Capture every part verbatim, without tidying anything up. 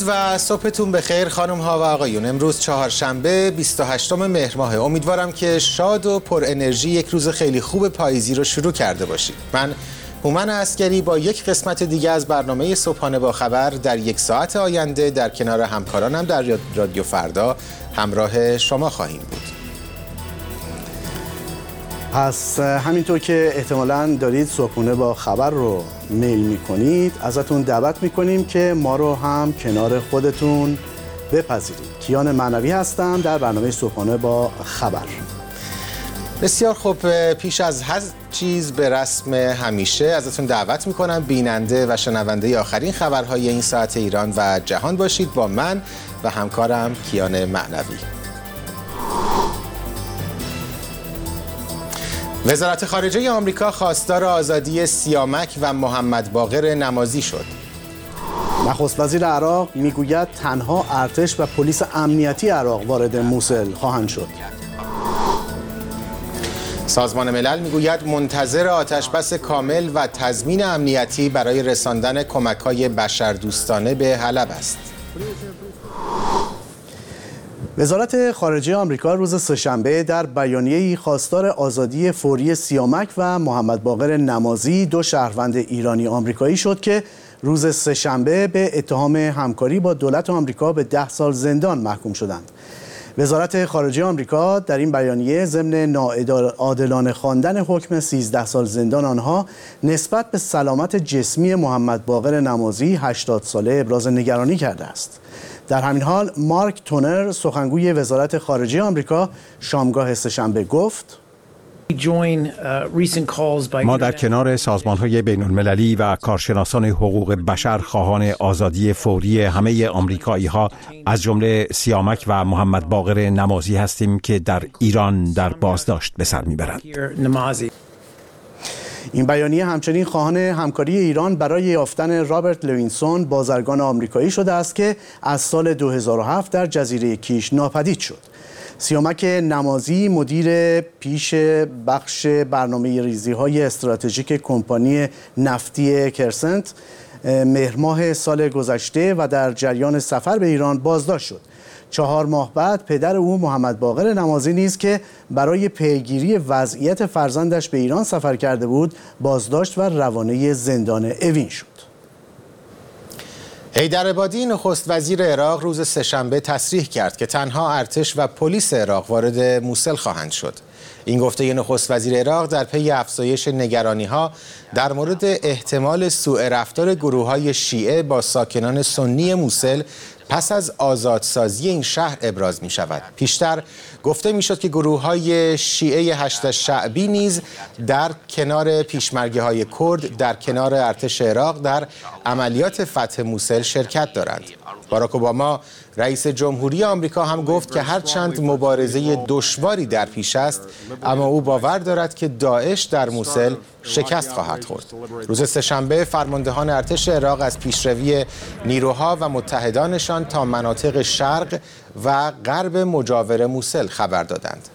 و صبحتون بخیر خانم ها و آقایون. امروز چهارشنبه بیست و هشتم مهر ماه. امیدوارم که شاد و پر انرژی یک روز خیلی خوب پاییزی رو شروع کرده باشید. من هومن عسگری با یک قسمت دیگه از برنامه صبحانه با خبر در یک ساعت آینده در کنار همکارانم در رادیو فردا همراه شما خواهیم بود. پس همینطور که احتمالاً دارید صبحونه با خبر رو میل میکنید، ازتون دعوت میکنیم که ما رو هم کنار خودتون بپذیرید. کیان معنوی هستم در برنامه صبحونه با خبر. بسیار خوب، پیش از هر چیز به رسم همیشه ازتون دعوت میکنم بیننده و شنونده آخرین خبرهای این ساعت ایران و جهان باشید با من و همکارم کیان معنوی. وزارت خارجه آمریکا خواستار آزادی سیامک و محمد باقر نمازی شد. نخست وزیر عراق میگوید تنها ارتش و پلیس امنیتی عراق وارد موصل خواهند شد. سازمان ملل میگوید منتظر آتشبس کامل و تضمین امنیتی برای رساندن کمک‌های بشردوستانه به حلب است. وزارت خارجه آمریکا روز سه‌شنبه در بیانیه‌ای خواستار آزادی فوری سیامک و محمد باقر نمازی، دو شهروند ایرانی آمریکایی شد که روز سه‌شنبه به اتهام همکاری با دولت آمریکا به ده سال زندان محکوم شدند. وزارت خارجه آمریکا در این بیانیه ضمن ناعادلانه خواندن حکم سیزده سال زندان آنها نسبت به سلامت جسمی محمد باقر نمازی هشتاد ساله ابراز نگرانی کرده است. در همین حال مارک تونر سخنگوی وزارت خارجه آمریکا شامگاه سه‌شنبه گفت: ما در کنار سازمان‌های بین‌المللی و کارشناسان حقوق بشر خواهان آزادی فوری همه آمریکایی‌ها از جمله سیامک و محمد باقر نمازی هستیم که در ایران در بازداشت به سر می‌برند. این بیانیه همچنین خواهان همکاری ایران برای یافتن رابرت لوینسون، بازرگان آمریکایی شده است که از سال دو هزار و هفت در جزیره کیش ناپدید شد. سیامک نمازی مدیر پیش بخش برنامه ریزی‌های استراتژیک کمپانی نفتی کرسنت مهر ماه سال گذشته و در جریان سفر به ایران بازداشت شد. چهار ماه بعد پدر او محمد باقر نمازی نیز که برای پیگیری وضعیت فرزندش به ایران سفر کرده بود بازداشت و روانه زندان اوین شد. حیدر عبادی نخست وزیر عراق روز سه‌شنبه تصریح کرد که تنها ارتش و پلیس عراق وارد موصل خواهند شد. این گفته نخست وزیر عراق در پی افزایش نگرانی‌ها در مورد احتمال سوء رفتار گروه‌های شیعه با ساکنان سنی موصل پس از آزادسازی این شهر ابراز می شود. پیشتر گفته می شد که گروه های شیعه هشت شعبی نیز در کنار پیشمرگه های کرد در کنار ارتش عراق در عملیات فتح موصل شرکت دارند. باراک اوباما رئیس جمهوری آمریکا هم گفت که هرچند مبارزه دشواری در پیش است اما او باور دارد که داعش در موصل شکست خواهد خورد. روز سه‌شنبه فرماندهان ارتش عراق از پیشروی نیروها و متحدانشان تا مناطق شرق و غرب مجاور موصل خبر دادند.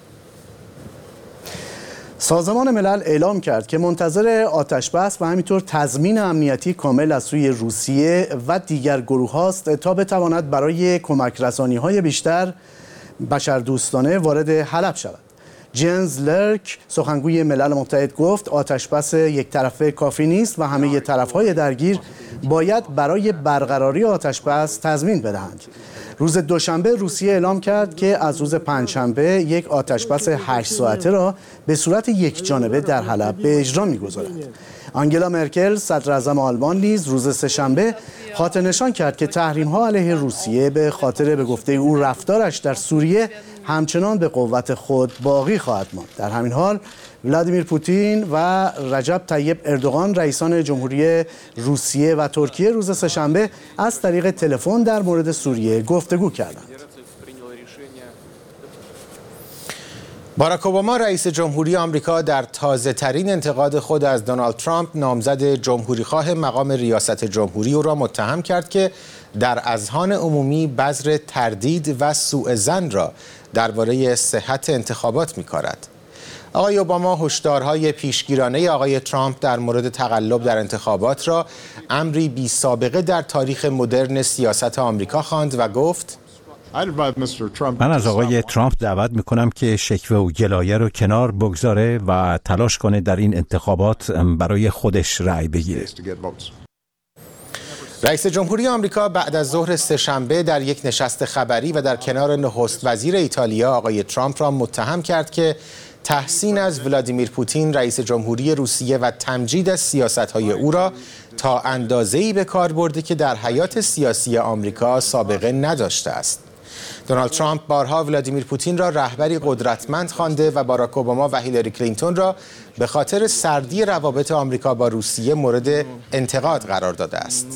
سازمان ملل اعلام کرد که منتظر آتشبس و همینطور تضمین امنیتی کامل از سوی روسیه و دیگر گروه هاست تا بتواند برای کمک رسانی های بیشتر بشردوستانه وارد حلب شود. جنز لرک سخنگوی ملل متحد گفت آتشبس یک طرفه کافی نیست و همه طرفهای درگیر باید برای برقراری آتشبس تضمین بدهند. روز دوشنبه روسیه اعلام کرد که از روز پنجشنبه یک آتشبس هشت ساعته را به صورت یک جانبه در حلب به اجرا می‌گذارد. آنگلا مرکل صدر اعظم آلمان نیز روز سه‌شنبه خاطر نشان کرد که تحریم‌ها علیه روسیه به خاطر به گفته او رفتارش در سوریه همچنان به قوت خود باقی خواهد ماند. در همین حال ولادیمیر پوتین و رجب طیب اردوغان رئیسان جمهوری روسیه و ترکیه روز سه‌شنبه از طریق تلفن در مورد سوریه گفتگو کردند. باراک اوباما رئیس جمهوری آمریکا در تازه ترین انتقاد خود از دونالد ترامپ نامزد جمهوریخواه مقام ریاست جمهوری او را متهم کرد که در اذهان عمومی بذر تردید و سوء ظن را درباره صحت انتخابات می‌کارد. آقای اوباما هشدارهای پیشگیرانه آقای ترامپ در مورد تقلب در انتخابات را امری بی سابقه در تاریخ مدرن سیاست آمریکا خواند و گفت: من از آقای ترامپ دعوت میکنم که شکوه و گلایه رو کنار بگذاره و تلاش کنه در این انتخابات برای خودش رأی بگیره. رئیس جمهوری آمریکا بعد از ظهر سه‌شنبه در یک نشست خبری و در کنار نخست وزیر ایتالیا آقای ترامپ را متهم کرد که تحسین از ولادیمیر پوتین رئیس جمهوری روسیه و تمجید از سیاست‌های او را تا اندازه‌ای به کار برده که در حیات سیاسی آمریکا سابقه نداشته است. دونالد ترامپ بارها ولادیمیر پوتین را رهبری قدرتمند خوانده و باراک اوباما و هیلاری کلینتون را به خاطر سردی روابط آمریکا با روسیه مورد انتقاد قرار داده است.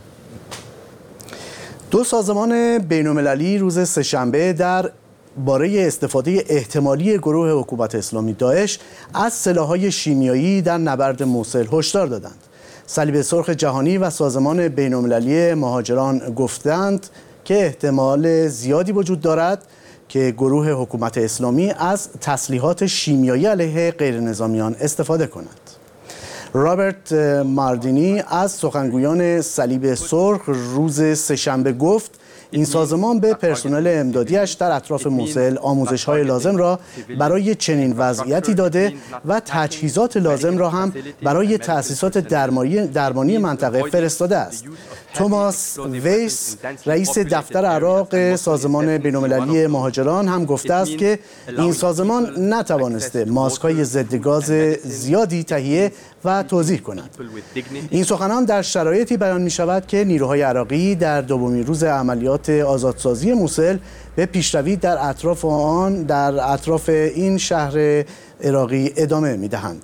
دو سازمان بین‌المللی روز سه‌شنبه در باره استفاده احتمالی گروه حکومت اسلامی داعش از سلاح‌های شیمیایی در نبرد موصل هشدار دادند. صلیب سرخ جهانی و سازمان بین‌المللی مهاجران گفتند که احتمال زیادی وجود دارد که گروه حکومت اسلامی از تسلیحات شیمیایی علیه غیرنظامیان استفاده کند. رابرت ماردینی از سخنگویان صلیب سرخ روز سه‌شنبه گفت این سازمان به پرسنل امدادیش در اطراف موصل آموزش‌های لازم را برای چنین وضعیتی داده و تجهیزات لازم را هم برای تأسیسات درمانی درمانی منطقه فرستاده است. توماس ویس رئیس دفتر عراق سازمان بین‌المللی مهاجران هم گفته است که این سازمان نتوانسته ماسک‌های ضد گاز زیادی تهیه و توزیع کند. این سخنان در شرایطی بیان می شود که نیروهای عراقی در دومین روز عملیات آزادسازی موصل به پیشروی در اطراف آن در اطراف این شهر عراقی ادامه می دهند.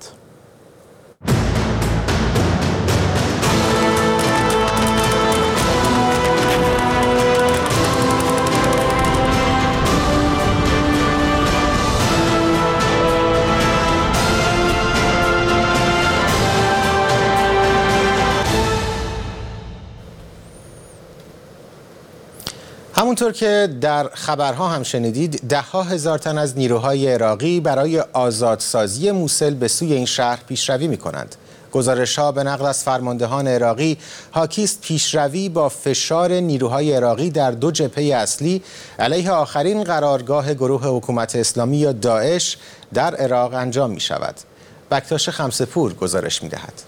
همونطور که در خبرها هم شنیدید، ده ها هزار تن از نیروهای عراقی برای آزادسازی موصل به سوی این شهر پیشروی می کنند. گزارش‌ها به نقل از فرماندهان عراقی حاکی است پیشروی با فشار نیروهای عراقی در دو جبهه اصلی علیه آخرین قرارگاه گروه حکومت اسلامی یا داعش در عراق انجام می شود. بکتاش خمسه‌پور گزارش می دهد.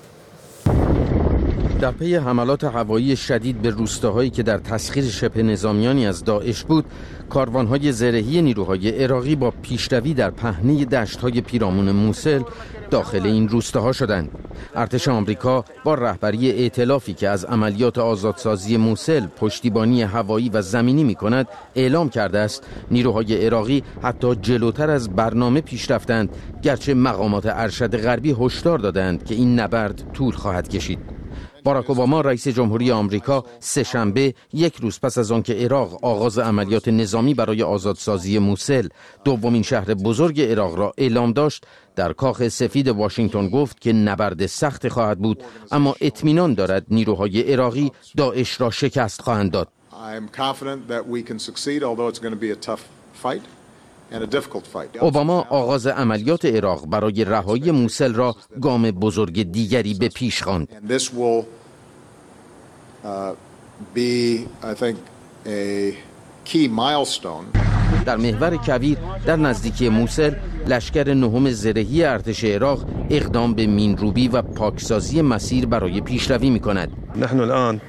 در پی حملات هوایی شدید به روستاهایی که در تسخیر شبه نظامیانی از داعش بود، کاروانهای زرهی نیروهای عراقی با پیشروی در پهنه دشت‌های پیرامون موصل داخل این روستاها شدند. ارتش آمریکا با رهبری ائتلافی که از عملیات آزادسازی موصل پشتیبانی هوایی و زمینی می‌کند اعلام کرده است نیروهای عراقی حتی جلوتر از برنامه پیش رفتند، گرچه مقامات ارشد غربی هشدار دادند که این نبرد طول خواهد کشید. باراک اوباما رئیس جمهوری آمریکا سه‌شنبه یک روز پس از آنکه عراق آغاز عملیات نظامی برای آزادسازی موصل، دومین شهر بزرگ عراق را اعلام داشت، در کاخ سفید واشنگتن گفت که نبرد سخت خواهد بود، اما اطمینان دارد نیروهای عراقی داعش را شکست خواهند داد. اوباما آغاز عملیات عراق برای رهایی موصل را گام بزرگ دیگری به پیش خواند. در محور کویر در نزدیکی موصل، لشکر نهم زرهی ارتش عراق اقدام به مینروبی و پاکسازی مسیر برای پیشروی می‌کند. نحن الان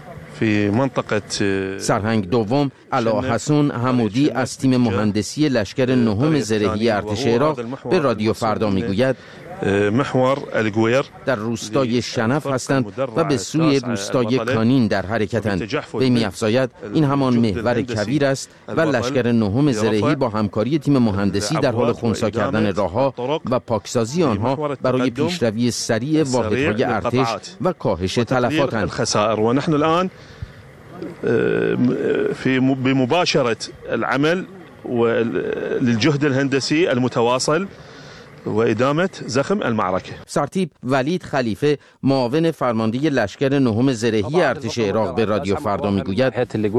سرهنگ دوم علا حسون حمودی از تیم مهندسی لشکر نهم زرهی ارتش عراق به رادیو فردا میگوید محور الگویر در روستای شنف هستند و به سوی روستای کانین در حرکتند. وی می‌افزاید این همان محور کویر است و لشکر نهم زرهی با همکاری تیم مهندسی در حال خنثی کردن راه‌ها و پاکسازی آنها برای پیشروی سریع واحدهای ارتش و کاهش تلفاتند. و نحن الان في بمباشرة العمل والجهد الهندسي المتواصل وإدامة زخم المعركة. سرتیپ ولید خلیفه معاون فرمانده لشکر نهم زرهی ارتش عراق به رادیو فردا میگوید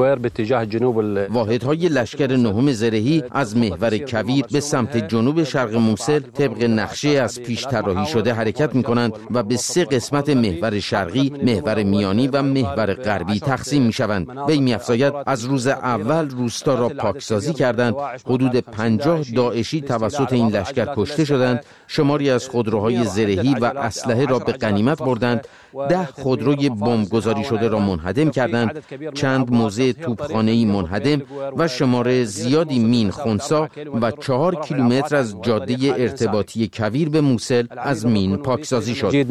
واحدهای لشکر نهم زرهی از محور کویر به سمت جنوب شرق موصل طبق نقشه از پیش طراحی شده حرکت می‌کنند و به سه قسمت محور شرقی، محور میانی و محور غربی تقسیم می‌شوند. وی می‌افزاید از روز اول روستا را پاکسازی کردند. حدود پنجاه داعشی توسط این لشکر کشته شدند. شماری از خودروهای زرهی و اسلحه را به غنیمت بردند. ده خودروی بمبگذاری شده را منهدم کردند. چند موضع توپخانه‌ای منهدم و شمار زیادی مین خنثی و چهار کیلومتر از جاده ارتباطی کویر به موصل از مین پاکسازی شد.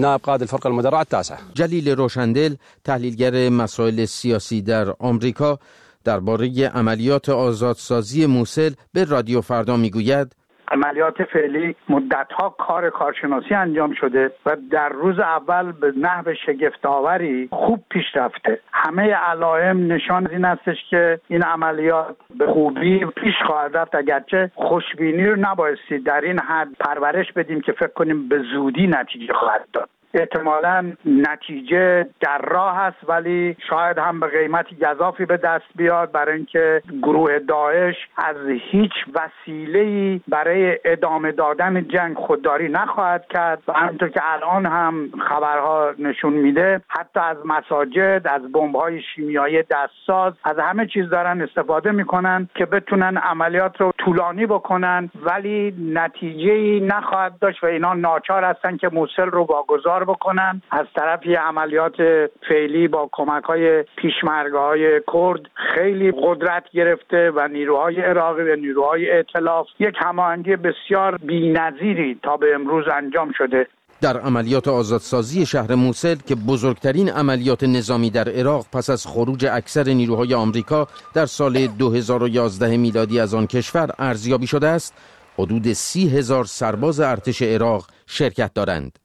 جلیل روشندل، تحلیلگر مسائل سیاسی در آمریکا، درباره عملیات آزادسازی موصل به رادیو فردا میگوید عملیات فعلی مدت‌ها کار کارشناسی انجام شده و در روز اول به نحو شگفت‌آوری خوب پیش رفته. همه علائم نشان این استش که این عملیات به خوبی پیش خواهد رفت، اگرچه خوشبینی رو نبایستی در این حد پرورش بدیم که فکر کنیم به زودی نتیجه خواهد داد. احتمالاً نتیجه در راه است، ولی شاید هم به قیمتی گزافی به دست بیاد، برای اینکه گروه داعش از هیچ وسیله‌ای برای ادامه دادن جنگ خودداری نخواهد کرد و همونطور که الان هم خبرها نشون میده حتی از مساجد، از بمب‌های شیمیایی دستساز، از همه چیز دارن استفاده میکنن که بتونن عملیات رو طولانی بکنن، ولی نتیجه‌ای نخواهد داشت و اینا ناچار هستن که موصل رو واگذار بکنن. از طرف یه عملیات فعلی با کمک‌های پیشمرگه‌های کرد خیلی قدرت گرفته و نیروهای عراقی و نیروهای ائتلاف یک هماهنگی بسیار بی‌نظیری تا به امروز انجام شده. در عملیات آزادسازی شهر موصل که بزرگترین عملیات نظامی در عراق پس از خروج اکثر نیروهای آمریکا در سال دو هزار و یازده میلادی از آن کشور ارزیابی شده است، حدود سی هزار سرباز ارتش عراق شرکت دارند.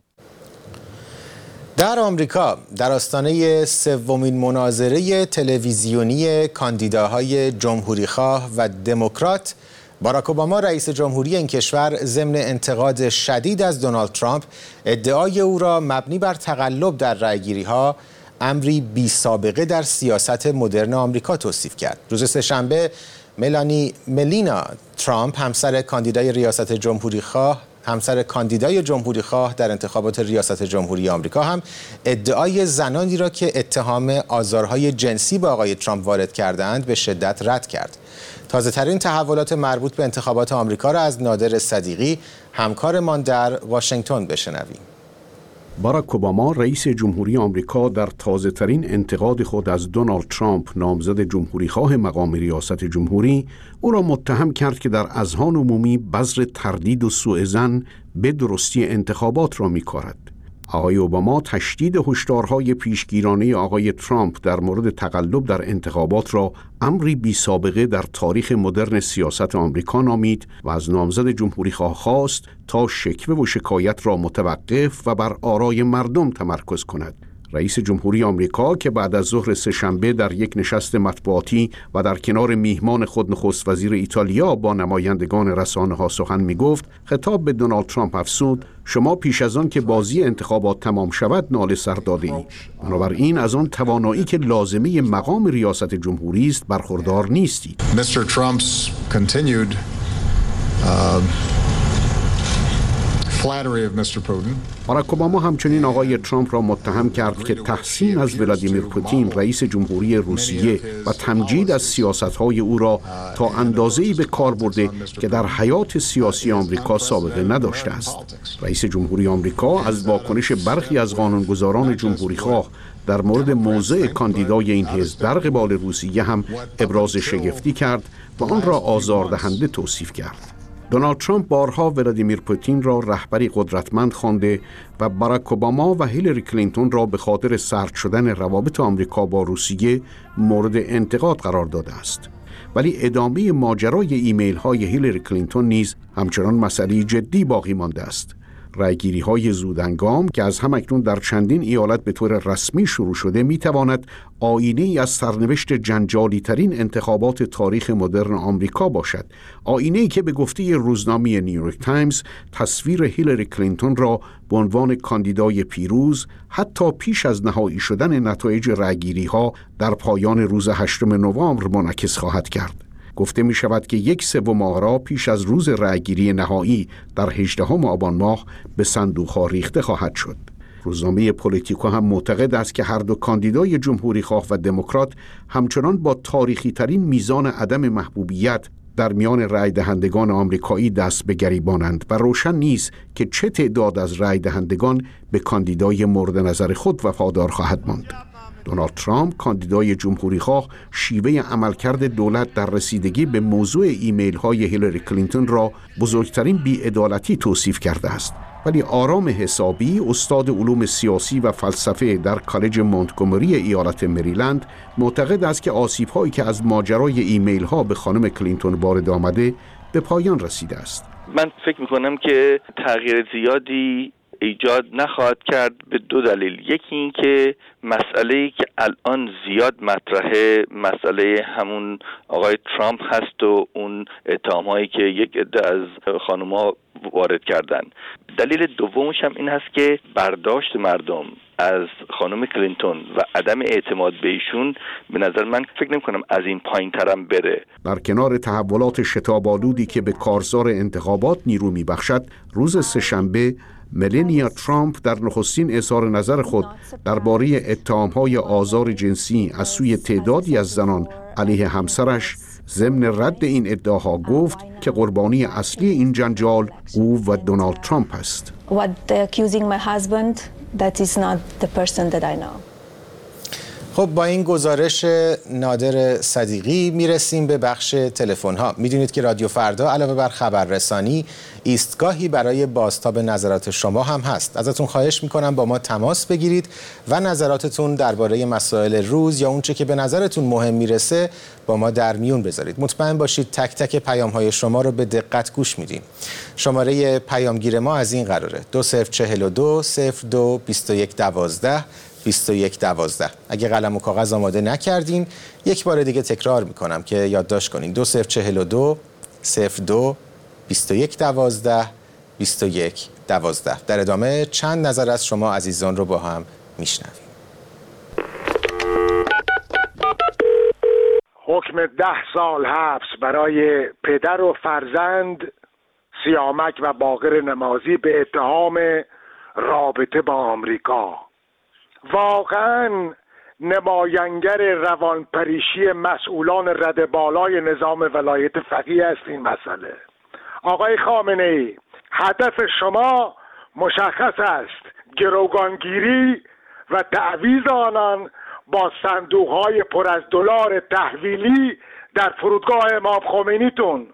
در آمریکا در آستانه سومین مناظره تلویزیونی کاندیداهای جمهوریخواه و دموکرات، باراک اوباما رئیس جمهوری این کشور ضمن انتقاد شدید از دونالد ترامپ ادعای او را مبنی بر تقلب در رأی‌گیری‌ها امری بی سابقه در سیاست مدرن آمریکا توصیف کرد. روز سه‌شنبه ملانی ملینا ترامپ همسر کاندیدای ریاست جمهوریخواه همسر کاندیدای جمهوریخواه در انتخابات ریاست جمهوری آمریکا هم ادعای زنانی را که اتهام آزارهای جنسی به آقای ترامپ وارد کردند به شدت رد کرد. تازه ترین تحولات مربوط به انتخابات آمریکا را از نادر صدیقی، همکارمان در واشنگتن، بشنویم. باراک اوباما رئیس جمهوری آمریکا در تازه‌ترین انتقاد خود از دونالد ترامپ نامزد جمهوریخواه مقام ریاست جمهوری او را متهم کرد که در اذهان عمومی بذر تردید و سوء ظن به درستی انتخابات را می‌کارد. آقای اوباما تشدید هشدارهای پیشگیرانه آقای ترامپ در مورد تقلب در انتخابات را امری بی سابقه در تاریخ مدرن سیاست آمریکا نامید و از نامزد جمهوریخواه خواست تا شکوه و شکایت را متوقف و بر آرای مردم تمرکز کند. رئیس جمهوری آمریکا که بعد از ظهر سه‌شنبه در یک نشست مطبوعاتی و در کنار میهمان خود نخست وزیر ایتالیا با نمایندگان رسانه‌ها سخن می‌گفت، خطاب به دونالد ترامپ افزود: شما پیش از آن که بازی انتخابات تمام شود ناله سر داده‌اید. بنابراین از آن توانایی که لازمه مقام ریاست جمهوری است برخوردار نیستید. Mister Trump's continued uh... باراک اوباما همچنین آقای ترامپ را متهم کرد که تحسین از ولادیمیر پوتین رئیس جمهوری روسیه و تمجید از سیاست‌های او را تا اندازه‌ای به کار برده که در حیات سیاسی آمریکا سابقه نداشته است. رئیس جمهوری آمریکا از واکنش برخی از قانونگذاران جمهوریخواه در مورد موضع کاندیدای این حزب در قبال روسیه هم ابراز شگفتی کرد و آن را آزاردهنده توصیف کرد. دونالد ترامپ بارها ولادیمیر پوتین را رهبری قدرتمند خوانده و باراک اوباما و هیلاری کلینتون را به خاطر سرد شدن روابط آمریکا با روسیه مورد انتقاد قرار داده است. ولی ادامه ماجرای ایمیل های هیلاری کلینتون نیز همچنان مسئله جدی باقی مانده است. رأیگیری‌های زودهنگام که از همکنون در چندین ایالت به طور رسمی شروع شده می‌تواند آینه‌ای از سرنوشت جنجالی‌ترین انتخابات تاریخ مدرن آمریکا باشد. آینه‌ای که به گفته روزنامه نیویورک تایمز تصویر هیلاری کلینتون را به عنوان کاندیدای پیروز حتی پیش از نهایی شدن نتایج رأیگیری‌ها در پایان روز هشتم نوامبر منعکس خواهد کرد. گفته می شود که یک سوم آرا پیش از روز رأیگیری نهایی در هجدهم آبان ماه به صندوق‌ها ریخته خواهد شد. روزنامه پولیتیکو هم معتقد است که هر دو کاندیدای جمهوری خواه و دموکرات همچنان با تاریخی ترین میزان عدم محبوبیت در میان رای دهندگان آمریکایی دست به گریبانند و روشن نیست که چه تعداد از رای دهندگان به کاندیدای مورد نظر خود وفادار خواهد ماند. دونالد ترامپ کاندیدای جمهوری خواه شیوه عملکرد دولت در رسیدگی به موضوع ایمیل های هیلاری کلینتون را بزرگترین بی‌عدالتی توصیف کرده است. ولی آرام حسابی، استاد علوم سیاسی و فلسفه در کالج مونتگومری ایالت مریلند، معتقد است که آسیب هایی که از ماجرای ایمیل ها به خانم کلینتون وارد آمده به پایان رسیده است. من فکر میکنم که تغییر زیادی ایجاد نخواهد کرد به دو دلیل. یکی این که مسئله‌ای که الان زیاد مطرحه، مسئله همون آقای ترامپ هست و اون اتهام‌هایی که یک عده از خانم‌ها وارد کردن. دلیل دومش هم این هست که برداشت مردم از خانم کلینتون و عدم اعتماد به ایشون به نظر من فکر نمی‌کنم از این پایین‌ترم بره. در کنار تحولات شتاب‌آلودی که به کارزار انتخابات نیرو می‌بخشد، روز سه‌شنبه ملانیا ترامپ در نخستین اظهار نظر خود درباره اتهام‌های آزار جنسی از سوی تعدادی از زنان علیه همسرش ضمن رد این ادعاها گفت که قربانی اصلی این جنجال او و دونالد ترامپ است. خب با این گزارش نادر صدیقی میرسیم به بخش تلفن ها. میدونید که رادیو فردا علاوه بر خبررسانی ایستگاهی برای بازتاب نظرات شما هم هست. ازتون خواهش میکنم با ما تماس بگیرید و نظراتتون درباره مسائل روز یا اونچه که به نظرتون مهم میرسه با ما در میون بذارید. مطمئن باشید تک تک پیام های شما رو به دقت گوش میدیم. شماره پیامگیر ما از این قراره: دو صفر چهل و دو صفر دو بیست و یک دوازده بیست و یک دوازده. اگه قلم و کاغذ آماده نکردین یک بار دیگه تکرار میکنم که یادداشت کنین: دو صفر چهل و دو صفر دو بیست و یک دوازده بیست و یک دوازده. در ادامه چند نظر از شما عزیزان رو با هم میشنویم. حکم ده سال حبس برای پدر و فرزند سیامک و باقر نمازی به اتهام رابطه با آمریکا. واقعاً نماینگر روانپریشی مسئولان رده بالای نظام ولایت فقیه است این مسئله. آقای خامنه‌ای، هدف شما مشخص است: گروگانگیری و تعویض آنان با صندوق‌های پر از دلار تحویلی در فرودگاه امام خمینیتون.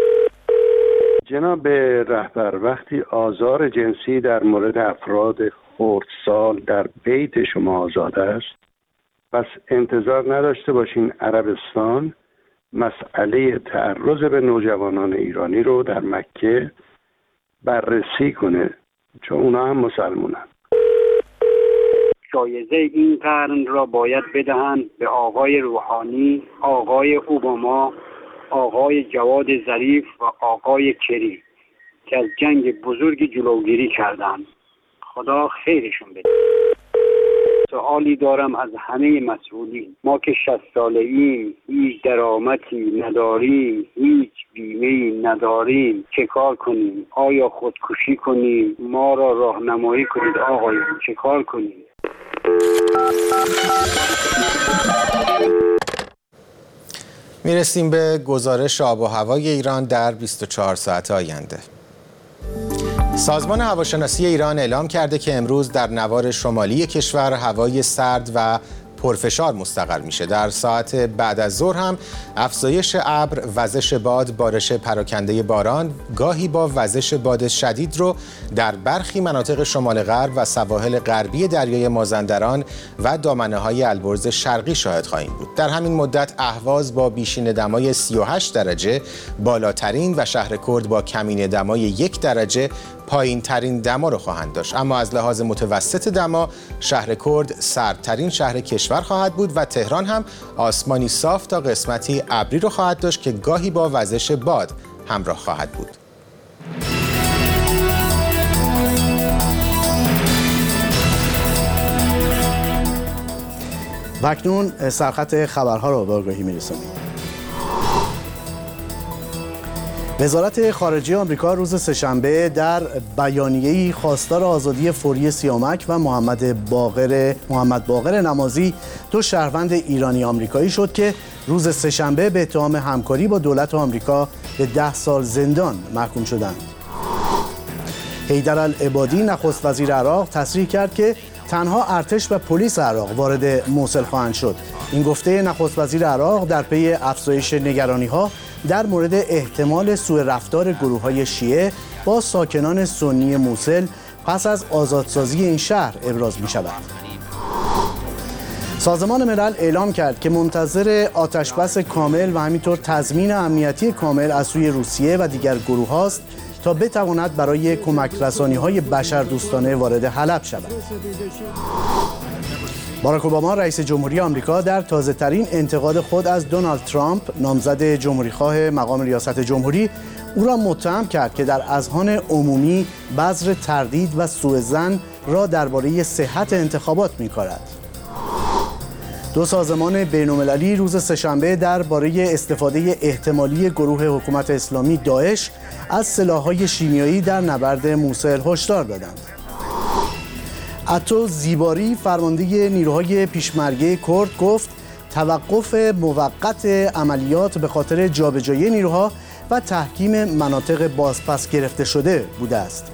جناب رهبر، وقتی آزار جنسی در مورد افراد خردسال در بیت شما آزاد است، پس انتظار نداشته باشین عربستان مسئله تعرض به نوجوانان ایرانی رو در مکه بررسی کنه، چون اونا هم مسلمانن. جایزه این قرن را باید بدهند به آقای روحانی، آقای اوباما، آقای جواد ظریف و آقای کری که از جنگ بزرگی جلوگیری کردند. خدا خیرشون بده. سوالی دارم از همه مسئولین. ما که شصت ساله ایم، هیچ درآمدی نداریم، هیچ بیمه‌ای نداریم، چه کار کنیم؟ آیا خودکشی کنیم؟ ما را راهنمایی کنید آقایون، چه کار کنیم؟ میرسیم به گزارش آب و هوای ایران در بیست و چهار ساعت آینده. سازمان هواشناسی ایران اعلام کرده که امروز در نوار شمالی کشور هوای سرد و پرفشار مستقر میشه. در ساعت بعد از ظهر هم افزایش ابر، وزش باد، بارش پراکنده باران گاهی با وزش باد شدید رو در برخی مناطق شمال غرب و سواحل غربی دریای مازندران و دامنه‌های البرز شرقی شاهد خواهیم بود. در همین مدت اهواز با بیشین دمای سی و هشت درجه بالاترین و شهر کرد با کمین دمای یک درجه پایین ترین دما رو خواهند داشت، اما از لحاظ متوسط دما شهر کرد سردترین شهر کشور خواهد بود و تهران هم آسمانی صاف تا قسمتی ابری رو خواهد داشت که گاهی با وزش باد همراه خواهد بود. و اکنون سرخط خبرها را به آگاهی می‌رسانیم. وزارت خارجه آمریکا روز سه‌شنبه در بیانیه‌ای خواستار آزادی فوری سیامک و محمد باقر محمد باقر نمازی، دو شهروند ایرانی آمریکایی شد که روز سه‌شنبه به اتهام همکاری با دولت آمریکا به ده سال زندان محکوم شدند. حیدرالعبادی نخست وزیر عراق تصریح کرد که تنها ارتش و پلیس عراق وارد موصل خواهند شد. این گفته نخست وزیر عراق در پی افزایش نگرانی‌ها در مورد احتمال سوء رفتار گروه‌های شیعه با ساکنان سنی موصل پس از آزادسازی این شهر ابراز می‌شود. سازمان ملل اعلام کرد که منتظر آتشبس کامل و همینطور تضمین امنیتی کامل از سوی روسیه و دیگر گروه‌هاست تا بتواند برای کمک رسانی‌های بشردوستانه وارد حلب شود. باراک اوباما رئیس جمهوری آمریکا در تازه‌ترین انتقاد خود از دونالد ترامپ نامزد جمهوریخواه مقام ریاست جمهوری او را متهم کرد که در اذهان عمومی بذر تردید و سوءظن را درباره صحت انتخابات می‌کارد. دو سازمان بین‌المللی روز سه‌شنبه درباره استفاده احتمالی گروه حکومت اسلامی داعش از سلاح‌های شیمیایی در نبرد موصل هشدار دادند. عطو زیباری فرمانده نیروهای پیشمرگه کرد گفت توقف موقت عملیات به خاطر جابجایی نیروها و تحکیم مناطق بازپس گرفته شده بوده است.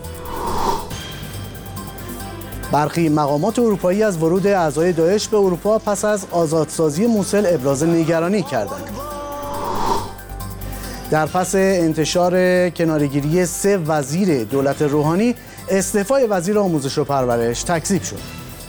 برخی مقامات اروپایی از ورود اعضای داعش به اروپا پس از آزادسازی موصل ابراز نگرانی کردند. در پس انتشار کناره‌گیری سه وزیر دولت روحانی، استعفای وزیر آموزش و پرورش تکذیب شد.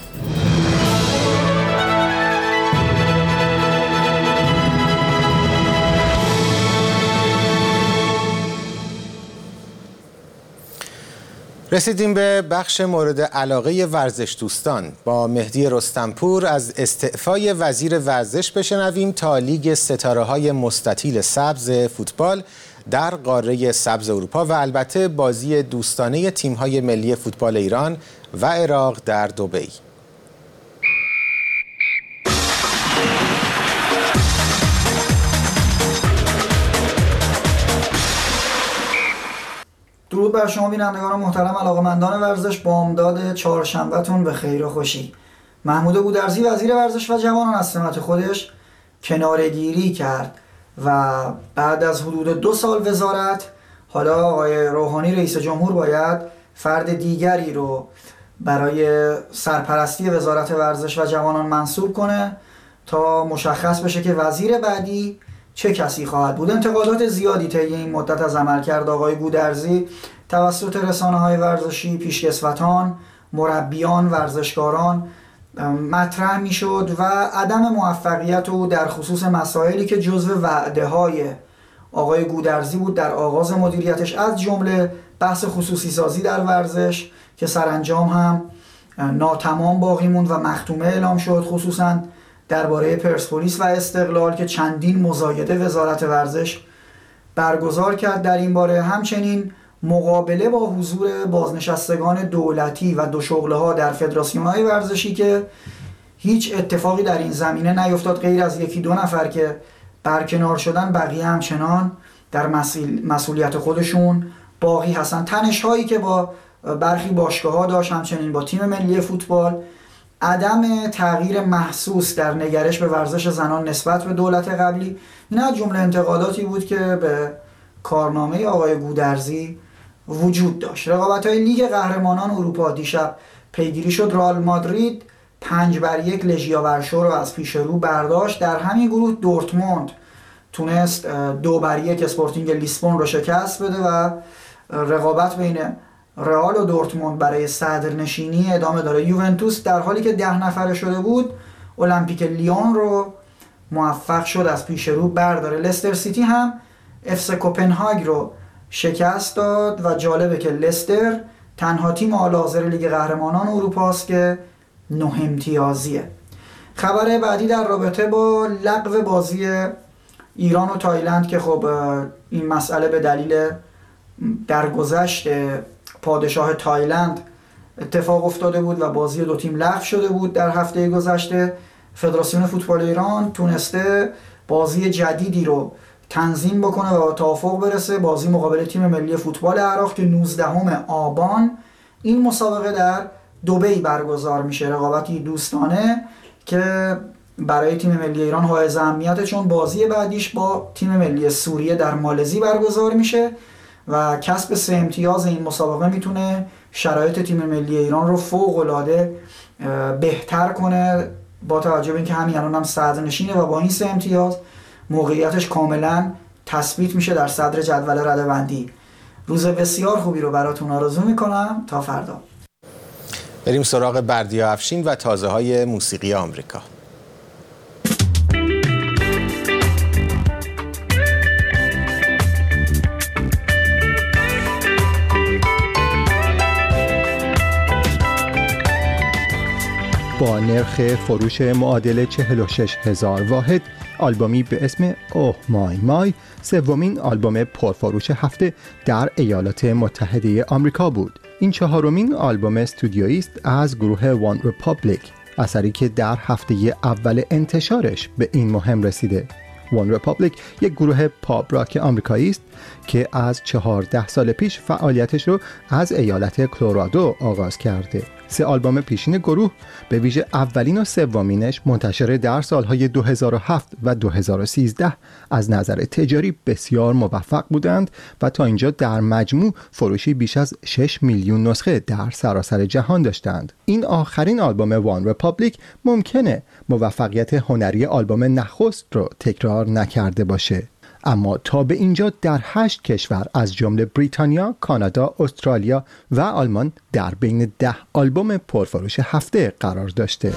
رسیدیم به بخش مورد علاقه ورزش دوستان. با مهدی رستمپور از استعفای وزیر ورزش بشنویم تا لیگ ستاره‌های مستطیل سبز فوتبال در قاره سبز اروپا و البته بازی دوستانه تیم‌های ملی فوتبال ایران و عراق در دبی. درود بر شما بینندگان محترم علاقه‌مندان ورزش، بامداد چهارشنبه‌تون به خیر و خوشی. محمود گودرزی وزیر ورزش و جوانان از سمت خودش کناره‌گیری کرد و بعد از حدود دو سال وزارت حالا آقای روحانی رئیس جمهور باید فرد دیگری رو برای سرپرستی وزارت ورزش و جوانان منصوب کنه تا مشخص بشه که وزیر بعدی چه کسی خواهد بود. انتقادات زیادی طی این مدت از عملکرد آقای گودرزی توسط رسانه‌های ورزشی، پیشکسوتان، مربیان، ورزشکاران مطرح میشد و عدم موفقیت او در خصوص مسائلی که جزو وعده‌های آقای گودرزی بود در آغاز مدیریتش، از جمله بحث خصوصی سازی در ورزش که سرانجام هم ناتمام باقی موند و مختومه اعلام شد، خصوصاً درباره پرسپولیس و استقلال که چندین مزایده وزارت ورزش برگزار کرد در این باره. همچنین مقابله با حضور بازنشستگان دولتی و دو شغله ها در فدراسیون‌های ورزشی که هیچ اتفاقی در این زمینه نیفتاد غیر از یکی دو نفر که برکنار شدن، بقیه همچنان در مسئولیت خودشون باقی هستن. تنش‌هایی که با برخی باشگاه‌ها داشت، همچنین با تیم ملی فوتبال، عدم تغییر محسوس در نگرش به ورزش زنان نسبت به دولت قبلی، این از جمله انتقاداتی بود که به کارنامه آقای گودرزی وجود داشت. رقابت‌های لیگ قهرمانان اروپا دیشب پیگیری شد. رئال مادرید پنج بر یک لژیا ورشو رو از پیش رو برداشت. در همین گروه دورتموند تونست دو بر یک اسپورتینگ لیسبون رو شکست بده و رقابت بین رئال و دورتموند برای صدرنشینی ادامه داره. یوونتوس در حالی که ده نفره شده بود، المپیک لیون رو موفق شد از پیش رو برداره. لستر سیتی هم اف سی کوپنهاگ رو شکست داد و جالبه که لستر تنها تیم حال حاضر لیگ قهرمانان اروپا است که نه امتیازیه. خبر بعدی در رابطه با لغو بازی ایران و تایلند که خب این مسئله به دلیل درگذشت پادشاه تایلند اتفاق افتاده بود و بازی دو تیم لغو شده بود در هفته گذشته. فدراسیون فوتبال ایران تونسته بازی جدیدی رو تنظیم بکنه و با توافق برسه، بازی مقابل تیم ملی فوتبال عراق که نوزدهم آبان این مسابقه در دبی برگزار میشه. رقابتی دوستانه که برای تیم ملی ایران حائز اهمیته، چون بازی بعدیش با تیم ملی سوریه در مالزی برگزار میشه و کسب سه امتیاز این مسابقه میتونه شرایط تیم ملی ایران رو فوق العاده بهتر کنه، با توجه به اینکه همین الان هم صدرنشینه و با این سه امتیاز موقعیتش کاملا تثبیت میشه در صدر جدول رده‌بندی. روز بسیار خوبی رو براتون آرزو میکنم. تا فردا. بریم سراغ بردیا افشین و تازه های موسیقی آمریکا. با نرخ فروش معادل چهل و شش هزار واحد، آلبومی به اسم اوه مای مای سومین آلبوم پرفروش هفته در ایالات متحده آمریکا بود. این چهارمین آلبوم استودیویی است از گروه وان ریپابلیک، اثری که در هفته اول انتشارش به این مهم رسیده. وان ریپابلیک یک گروه پاپ راک آمریکایی است که از چهارده سال پیش فعالیتش رو از ایالت کلرادو آغاز کرده. سه آلبوم پیشین گروه به ویژه اولین و سومینش منتشر در سالهای دو هزار و هفت و دو هزار و سیزده از نظر تجاری بسیار موفق بودند و تا اینجا در مجموع فروشی بیش از شش میلیون نسخه در سراسر جهان داشتند. این آخرین آلبوم وان ریپابلیک ممکنه موفقیت هنری آلبوم نخست رو تکرار نکرده باشه، اما تا به اینجا در هشت کشور از جمله بریتانیا، کانادا، استرالیا و آلمان در بین ده آلبوم پرفروش هفته قرار داشته.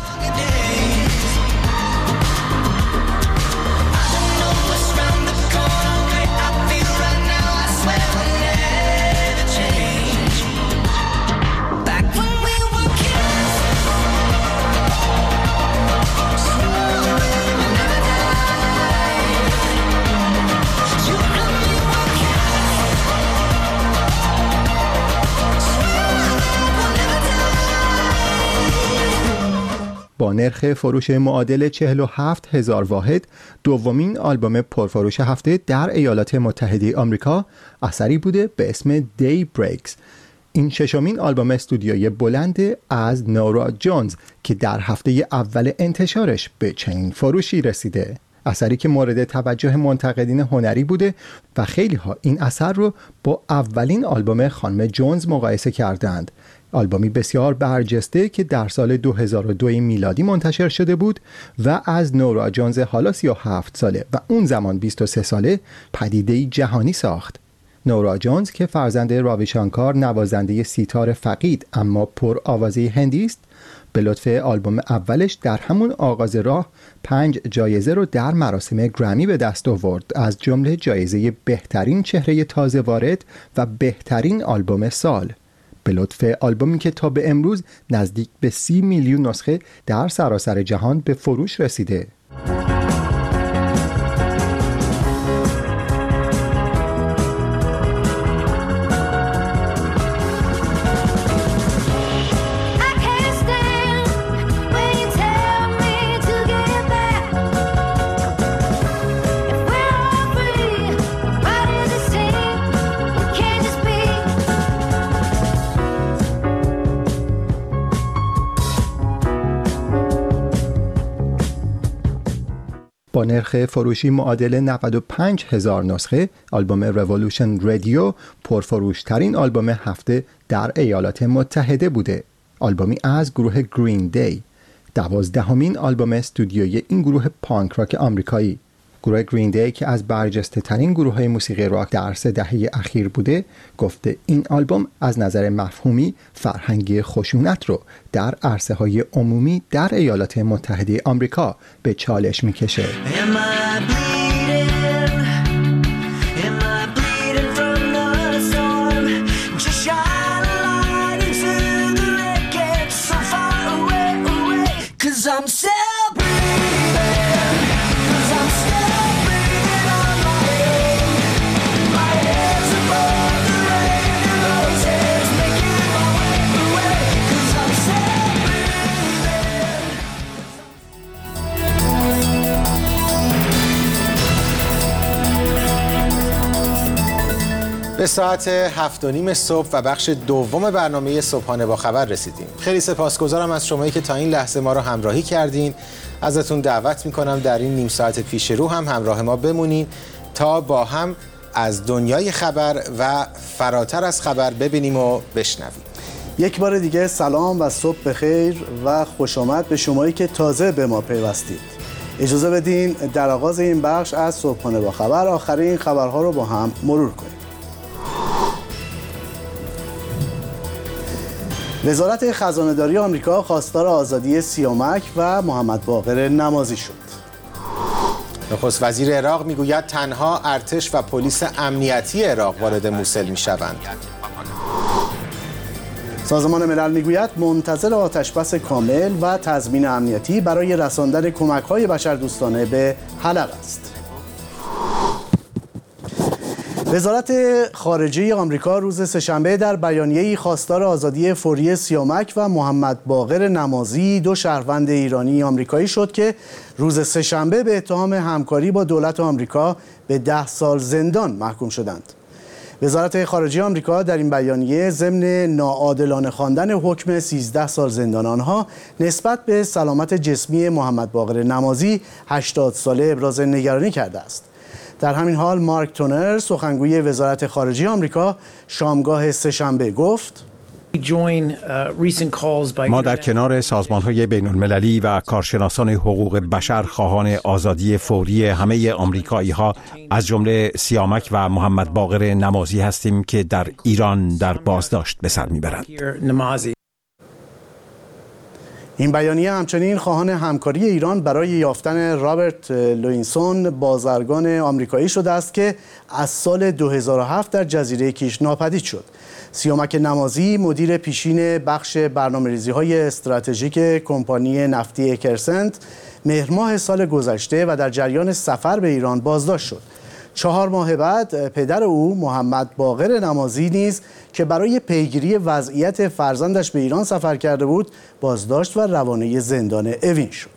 با نرخ فروش معادل چهل و هفت هزار واحد، دومین آلبوم پرفروش هفته در ایالات متحده آمریکا اثری بوده به اسم دی بریکس. این ششمین آلبوم استودیویی بلند از نورا جونز که در هفته اول انتشارش به چنین فروشی رسیده. اثری که مورد توجه منتقدین هنری بوده و خیلی ها این اثر رو با اولین آلبوم خانم جونز مقایسه کردند. آلبومی بسیار برجسته که در سال دو هزار و دو میلادی منتشر شده بود و از نورا جونز حالا سی و هفت ساله و اون زمان بیست و سه ساله پدیده‌ای جهانی ساخت. نورا جونز که فرزند راوی شانکار، نوازنده سیتار فقید اما پر آوازه هندی است، به لطف آلبوم اولش در همون آغاز راه پنج جایزه رو در مراسم گرمی به دست آورد، از جمله جایزه بهترین چهره تازه وارد و بهترین آلبوم سال. به لطف آلبومی که تا به امروز نزدیک به سی میلیون نسخه در سراسر جهان به فروش رسیده. با نرخ فروشی معادل نود و پنج هزار نسخه، آلبوم رولوشن رادیو پرفروشترین آلبوم هفته در ایالات متحده بوده. آلبومی از گروه گرین دی، دوازدهمین آلبوم استودیویی این گروه پانک راک آمریکایی. گروه گرین دی که از برجسته ترین گروه های موسیقی راک در سه دهه اخیر بوده، گفته این آلبوم از نظر مفهومی فرهنگی خشونت رو در عرصه های عمومی در ایالات متحده آمریکا به چالش میکشه. Am I bleeding? Am I bleeding from the به ساعت هفت و نیم صبح و بخش دوم برنامه صبحانه با خبر رسیدیم. خیلی سپاسگزارم از شمایی که تا این لحظه ما رو همراهی کردین. ازتون دعوت میکنم در این نیم ساعت پیش رو هم همراه ما بمونین تا با هم از دنیای خبر و فراتر از خبر ببینیم و بشنویم. یک بار دیگه سلام و صبح بخیر و خوش آمد به شمایی که تازه به ما پیوستید. اجازه بدین در آغاز این بخش از صبحانه با خبر آخرین خبرها رو با هم مرور کنیم. وزارت خزانه‌داری آمریکا خواستار آزادی سیامک و محمد باقر نمازی شد. نخست وزیر عراق میگوید تنها ارتش و پلیس امنیتی عراق وارد موصل میشوند. سازمان ملل میگوید منتظر آتشبس کامل و تضمین امنیتی برای رساندن کمک‌های بشردوستانه به حلب است. وزارت خارجه آمریکا روز سه‌شنبه در بیانیه‌ای خواستار آزادی فوری سیامک و محمد باقر نمازی، دو شهروند ایرانی آمریکایی شد که روز سه‌شنبه به اتهام همکاری با دولت آمریکا به ده سال زندان محکوم شدند. وزارت خارجه آمریکا در این بیانیه ضمن ناعادلانه خواندن حکم سیزده سال زندان آنها نسبت به سلامت جسمی محمد باقر نمازی هشتاد ساله ابراز نگرانی کرده است. در همین حال مارک تونر، سخنگوی وزارت خارجه آمریکا، شامگاه سه‌شنبه گفت: ما در کنار سازمان‌های بین‌المللی و کارشناسان حقوق بشر خواهان آزادی فوری همه آمریکایی‌ها از جمله سیامک و محمد باقر نمازی هستیم که در ایران در بازداشت به سر می‌برند. این بیانیه همچنین خواهان همکاری ایران برای یافتن رابرت لوینسون، بازرگان آمریکایی شده است که از سال دو هزار و هفت در جزیره کیش ناپدید شد. سیامک نمازی، مدیر پیشین بخش برنامه‌ریزی‌های استراتژیک کمپانی نفتی کرسنت، مهر ماه سال گذشته و در جریان سفر به ایران بازداشت شد. چهار ماه بعد پدر او محمد باقر نمازی نیز که برای پیگیری وضعیت فرزندش به ایران سفر کرده بود بازداشت و روانه زندان اوین شد.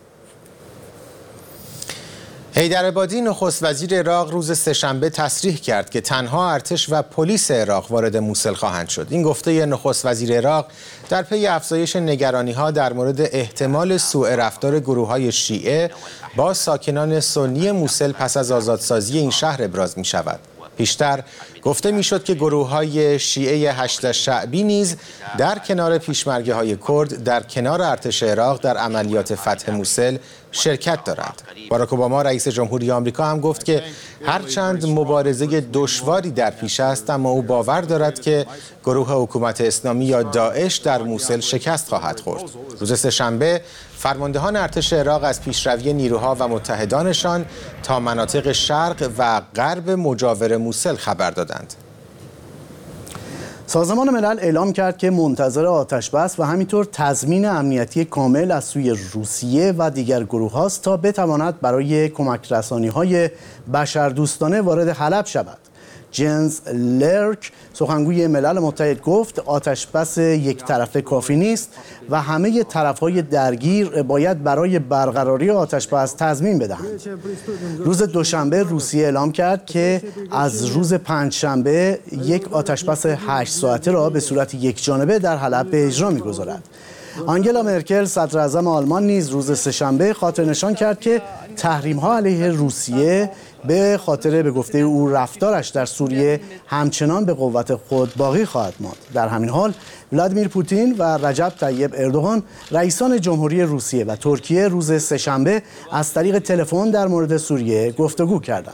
حیدر عبادی نخست وزیر عراق روز سه‌شنبه تصریح کرد که تنها ارتش و پلیس عراق وارد موصل خواهند شد. این گفته نخست وزیر عراق در پی افزایش نگرانی‌ها در مورد احتمال سوء رفتار گروه‌های شیعه با ساکنان سنی موصل پس از آزادسازی این شهر ابراز می‌شود. پیشتر گفته میشد که گروه‌های شیعه هشت شعبی نیز در کنار پیشمرگه‌های کرد در کنار ارتش عراق در عملیات فتح موصل شرکت دارند. باراک اوباما رئیس جمهوری آمریکا هم گفت که هرچند مبارزه دشواری در پیش است اما او باور دارد که گروه حکومت اسلامی یا داعش در موصل شکست خواهد خورد. روز سه‌شنبه فرماندهان ارتش عراق از پیشروی نیروها و متحدانشان تا مناطق شرق و غرب مجاور موصل خبر دادند. سازمان ملل اعلام کرد که منتظر آتشبس و همینطور تضمین امنیتی کامل از سوی روسیه و دیگر گروه هاست تا بتواند برای کمک رسانی های بشردوستانه وارد حلب شود. جنز لرک، سخنگوی ملل متحد، گفت آتشبس یک طرفه کافی نیست و همه طرف‌های درگیر باید برای برقراری آتشبس تضمین بدهند. روز دوشنبه روسیه اعلام کرد که از روز پنجشنبه یک آتشبس هشت ساعته را به صورت یک جانبه در حلب به اجرا می‌گذارد. آنگلا مرکل صدر اعظم آلمان نیز روز سه‌شنبه خاطر نشان کرد که تحریم‌ها علیه روسیه به خاطر به گفته او رفتارش در سوریه همچنان به قوت خود باقی خواهد ماند. در همین حال ولادیمیر پوتین و رجب طیب اردوغان رئیسان جمهوری روسیه و ترکیه روز سه‌شنبه از طریق تلفن در مورد سوریه گفتگو کردند.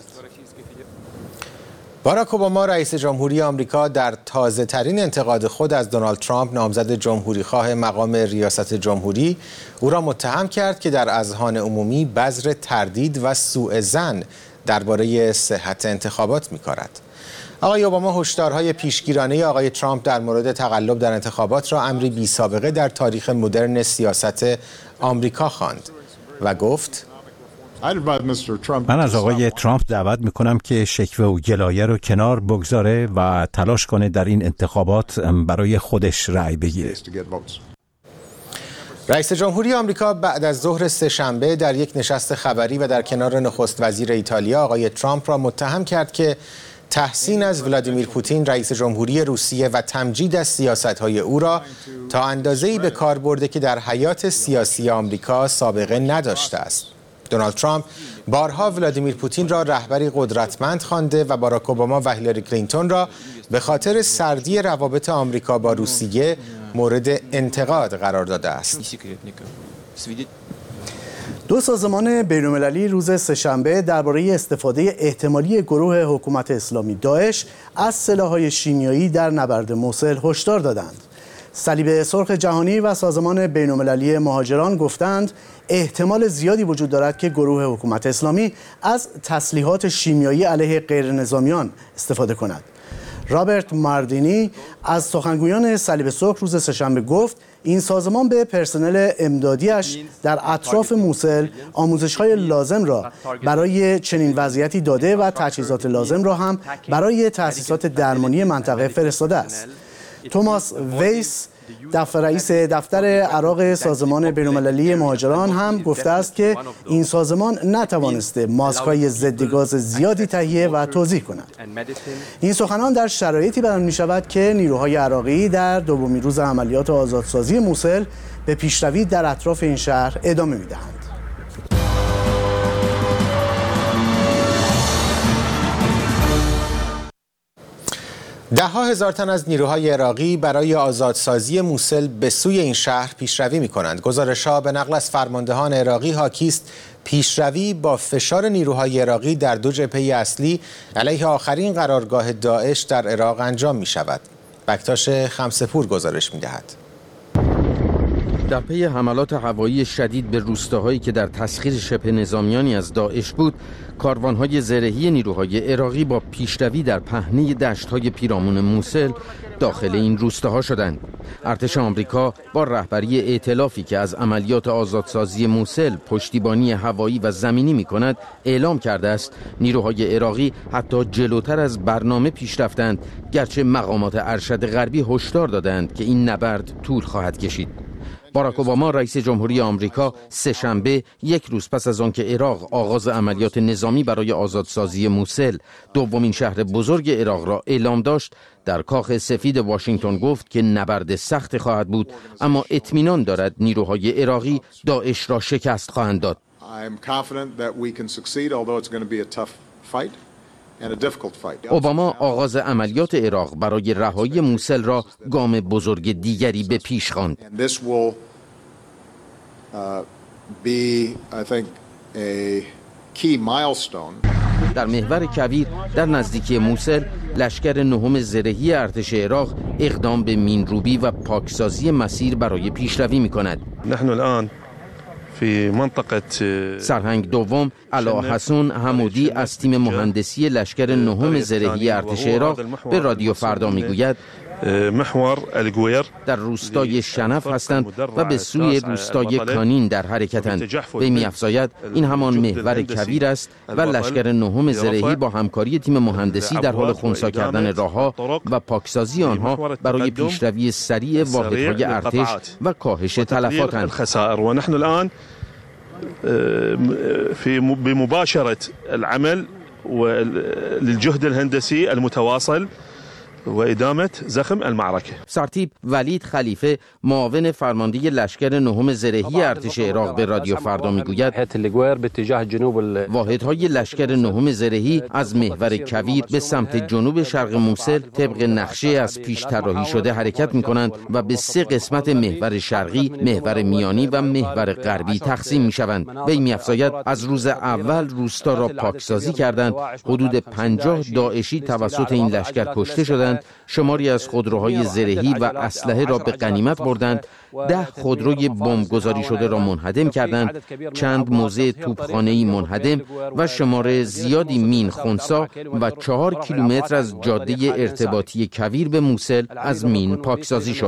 باراک اوباما رئیس جمهوری آمریکا در تازه ترین انتقاد خود از دونالد ترامپ نامزد جمهوریخواه مقام ریاست جمهوری او را متهم کرد که در اذهان عمومی بذر تردید و سوء ظن درباره صحت انتخابات می‌کارد. آقای اوباما هشدارهای پیشگیرانه آقای ترامپ در مورد تقلب در انتخابات را امری بی سابقه در تاریخ مدرن سیاست آمریکا خواند و گفت: من از آقای ترامپ دعوت میکنم که شکوه و گلایه رو کنار بگذاره و تلاش کنه در این انتخابات برای خودش رأی بگیره. رئیس جمهوری آمریکا بعد از ظهر سه‌شنبه در یک نشست خبری و در کنار نخست وزیر ایتالیا آقای ترامپ را متهم کرد که تحسین از ولادیمیر پوتین رئیس جمهوری روسیه و تمجید از سیاست‌های او را تا اندازه‌ای به کار برده که در حیات سیاسی آمریکا سابقه نداشته است. دونالد ترامپ بارها ولادیمیر پوتین را رهبری قدرتمند خوانده و باراک اوباما و هیلاری کلینتون را به خاطر سردی روابط آمریکا با روسیه مورد انتقاد قرار داده است. دو سازمان بین‌المللی روز سه‌شنبه درباره استفاده احتمالی گروه حکومت اسلامی داعش از سلاح‌های شیمیایی در نبرد موصل هشدار دادند. صلیب سرخ جهانی و سازمان بین‌المللی مهاجران گفتند احتمال زیادی وجود دارد که گروه حکومت اسلامی از تسلیحات شیمیایی علیه غیرنظامیان استفاده کند. رابرت ماردینی از سخنگویان صلیب سرخ روز سه‌شنبه گفت این سازمان به پرسنل امدادیش در اطراف موصل آموزش‌های لازم را برای چنین وضعیتی داده و تجهیزات لازم را هم برای تأسیسات درمانی منطقه فرستاده است. توماس ویس دفتر رئیس دفتر عراق سازمان بین‌المللی مهاجران هم گفته است که این سازمان نتوانسته ماسک‌های ضد گاز زیادی تهیه و توزیع کند. این سخنان در شرایطی بیان می‌شود که نیروهای عراقی در دومین روز عملیات آزادسازی موصل به پیشروی در اطراف این شهر ادامه می‌دهند. ده ها هزار تن از نیروهای عراقی برای آزادسازی موصل به سوی این شهر پیشروی می‌کنند. گزارش‌ها به نقل از فرماندهان عراقی حاکی است پیشروی با فشار نیروهای عراقی در دو جبهه اصلی علیه آخرین قرارگاه داعش در عراق انجام می‌شود. بکتاش خمسه‌پور گزارش می‌دهد. در پی حملات هوایی شدید به روستاهایی که در تسخیر شبه نظامیانی از داعش بود، کاروان‌های زرهی نیروهای عراقی با پیشروی در پهنه دشت‌های پیرامون موصل داخل این روستاها شدند. ارتش آمریکا با رهبری ائتلافی که از عملیات آزادسازی موصل پشتیبانی هوایی و زمینی می‌کند اعلام کرده است نیروهای عراقی حتی جلوتر از برنامه پیش رفتند، گرچه مقامات ارشد غربی هشدار دادند که این نبرد طول خواهد کشید. باراک اوباما رئیس جمهوری آمریکا سه‌شنبه یک روز پس از آنکه عراق آغاز عملیات نظامی برای آزادسازی موصل، دومین شهر بزرگ عراق را اعلام داشت، در کاخ سفید واشنگتن گفت که نبرد سخت خواهد بود، اما اطمینان دارد نیروهای عراقی داعش را شکست خواهند داد. اوباما آغاز عملیات عراق برای رهایی موصل را گام بزرگ دیگری به پیش خواند. در محور کویر در نزدیکی موصل، لشکر نهم زرهی ارتش عراق اقدام به مینروبی و پاکسازی مسیر برای پیشروی می‌کند. نحن الان فی منطقه سرهنگ دوم علا حسون حمودی از تیم مهندسی لشکر نهم زرهی ارتش عراق به رادیو فردا میگوید محور الگویر در روستای شنف هستند و به سوی روستای کانین در حرکتند. وی می‌افزاید این همان محور کویر است و لشکر نهم زرهی با همکاری تیم مهندسی در حال خنثی کردن راه‌ها و پاکسازی آنها برای پیشروی سریع واحدهای ارتش و کاهش تلفاتند. و نحن الان في بمباشرة العمل للجهد الهندسي المتواصل و ادامه زخم المعركه. سرتیپ ولید خلیفه معاون فرمانده لشکر نهم زرهی ارتش عراق به رادیو فردا میگوید واحدهای لشکر نهم زرهی از محور کویر به سمت جنوب شرق موصل طبق نقشه از پیش طراحی شده حرکت میکنند و به سه قسمت محور شرقی، محور میانی و محور غربی تقسیم میشوند. وی میافزاید از روز اول روستا را پاکسازی کردند. حدود پنجاه داعشی توسط این لشکر کشته شدند می‌کنند شماری از خودروهای زرهی و اسلحه را به غنیمت بردند، ده خودروی بمبگذاری شده را منهدم کردند، چند موزه توپخانه‌ای منهدم و شمار زیادی مین خنثی و چهار کیلومتر از جاده ارتباطی کویر به موسل از مین پاکسازی شد.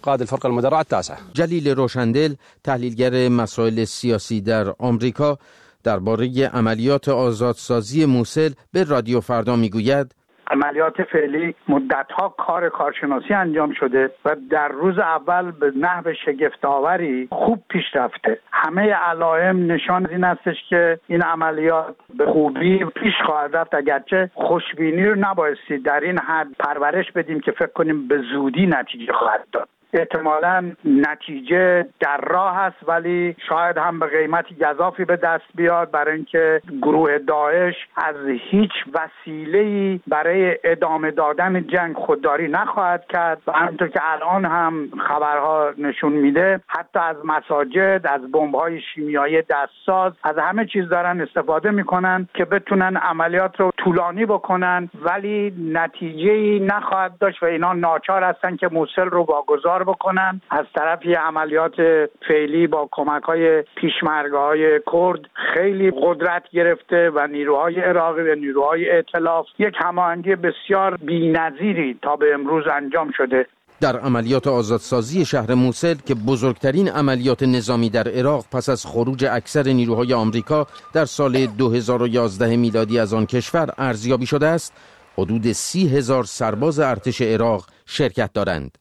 جلیل روشندل، تحلیلگر مسائل سیاسی در آمریکا، درباره عملیات آزادسازی موسل به رادیو فردا میگوید: عملیات فعلی مدتها کار کارشناسی انجام شده و در روز اول به نحو شگفت‌آوری خوب پیش رفته. همه علائم نشان این استش که این عملیات به خوبی پیش خواهد رفت، اگرچه خوشبینی رو نبایستی در این حد پرورش بدیم که فکر کنیم به زودی نتیجه خواهد داد. احتمالاً نتیجه در راه است، ولی شاید هم به قیمت گزافی به دست بیاد، برای اینکه گروه داعش از هیچ وسیله‌ای برای ادامه دادن جنگ خودداری نخواهد کرد و همونطور که الان هم خبرها نشون میده حتی از مساجد، از بمب‌های شیمیایی دستساز، از همه چیز دارن استفاده میکنن که بتونن عملیات رو طولانی بکنن، ولی نتیجه‌ای نخواهد داشت و اینا ناچار هستن که موسل رو واگذار بکنن. از طرفی عملیات فعلی با کمک‌های پیشمرگه‌های کرد خیلی قدرت گرفته و نیروهای عراقی و نیروهای ائتلاف یک هماهنگی بسیار بی‌نظیری تا به امروز انجام شده. در عملیات آزادسازی شهر موسل که بزرگترین عملیات نظامی در عراق پس از خروج اکثر نیروهای آمریکا در سال دو هزار و یازده میلادی از آن کشور ارزیابی شده است، حدود سی هزار سرباز ارتش عراق شرکت دارند.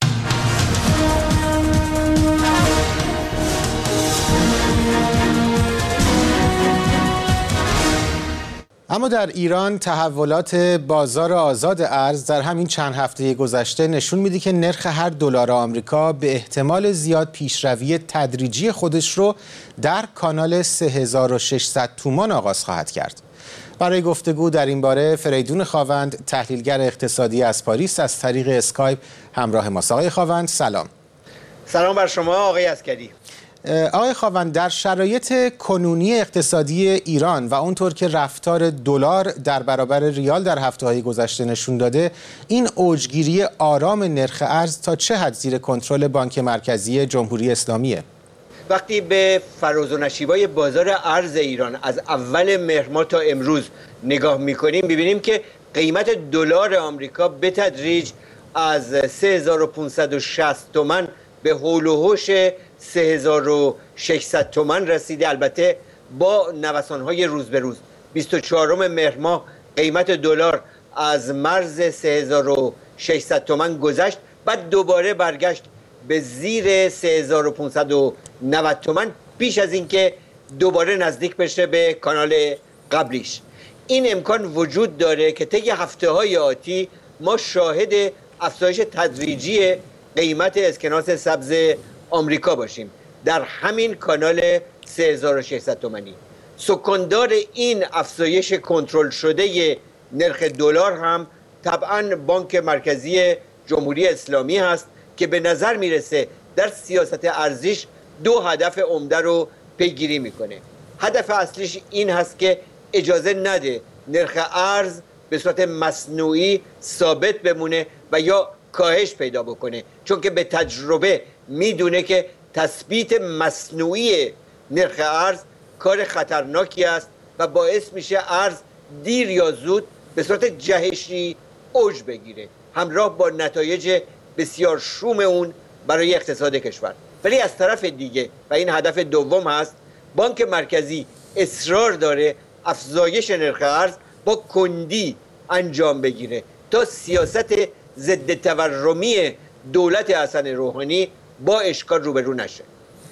اما در ایران تحولات بازار آزاد ارز در همین چند هفته گذشته نشون میده که نرخ هر دلار آمریکا به احتمال زیاد پیشروی تدریجی خودش رو در کانال سه هزار و ششصد تومان آغاز خواهد کرد. برای گفتگو در این باره فریدون خاوند، تحلیلگر اقتصادی از پاریس، از طریق اسکایپ همراه ماست. آقای خاوند سلام. سلام بر شما آقای عسکری. آقای خاوند، در شرایط کنونی اقتصادی ایران و اونطور که رفتار دلار در برابر ریال در هفته‌های گذشته نشون داده، این اوجگیری آرام نرخ ارز تا چه حد زیر کنترل بانک مرکزی جمهوری اسلامیه؟ وقتی به فراز و نشیبای بازار ارز ایران از اول مهر ماه تا امروز نگاه می‌کنیم، می‌بینیم که قیمت دلار آمریکا به تدریج از سه هزار و پانصد و شصت تومان به حول و حوش سه هزار و ششصد تومان رسیده. البته با نوسان‌های روز به روز. بیست و چهارم مهر ماه قیمت دلار از مرز سه هزار و ششصد تومان گذشت، بعد دوباره برگشت به زیر سه هزار و پانصد و نود تومان پیش از اینکه دوباره نزدیک بشه به کانال قبلیش. این امکان وجود داره که طی هفته‌های آتی ما شاهد افزایش تدریجی قیمت اسکناس سبز آمریکا باشیم در همین کانال سه هزار و ششصد تومانی. سکندار این افزایش کنترل شده نرخ دلار هم طبعا بانک مرکزی جمهوری اسلامی هست که به نظر میرسه در سیاست ارزیش دو هدف عمده رو پیگیری میکنه. هدف اصلیش این هست که اجازه نده نرخ ارز به صورت مصنوعی ثابت بمونه و یا کاهش پیدا بکنه، چون که به تجربه میدونه که تثبیت مصنوعی نرخ ارز کار خطرناکی است و باعث میشه ارز دیر یا زود به صورت جهشی اوج بگیره، همراه با نتایج بسیار شوم اون برای اقتصاد کشور. ولی از طرف دیگه، و این هدف دوم هست، بانک مرکزی اصرار داره افزایش نرخ ارز با کندی انجام بگیره تا سیاست ضد تورمی دولت حسن روحانی با اشکال روبرو نشه.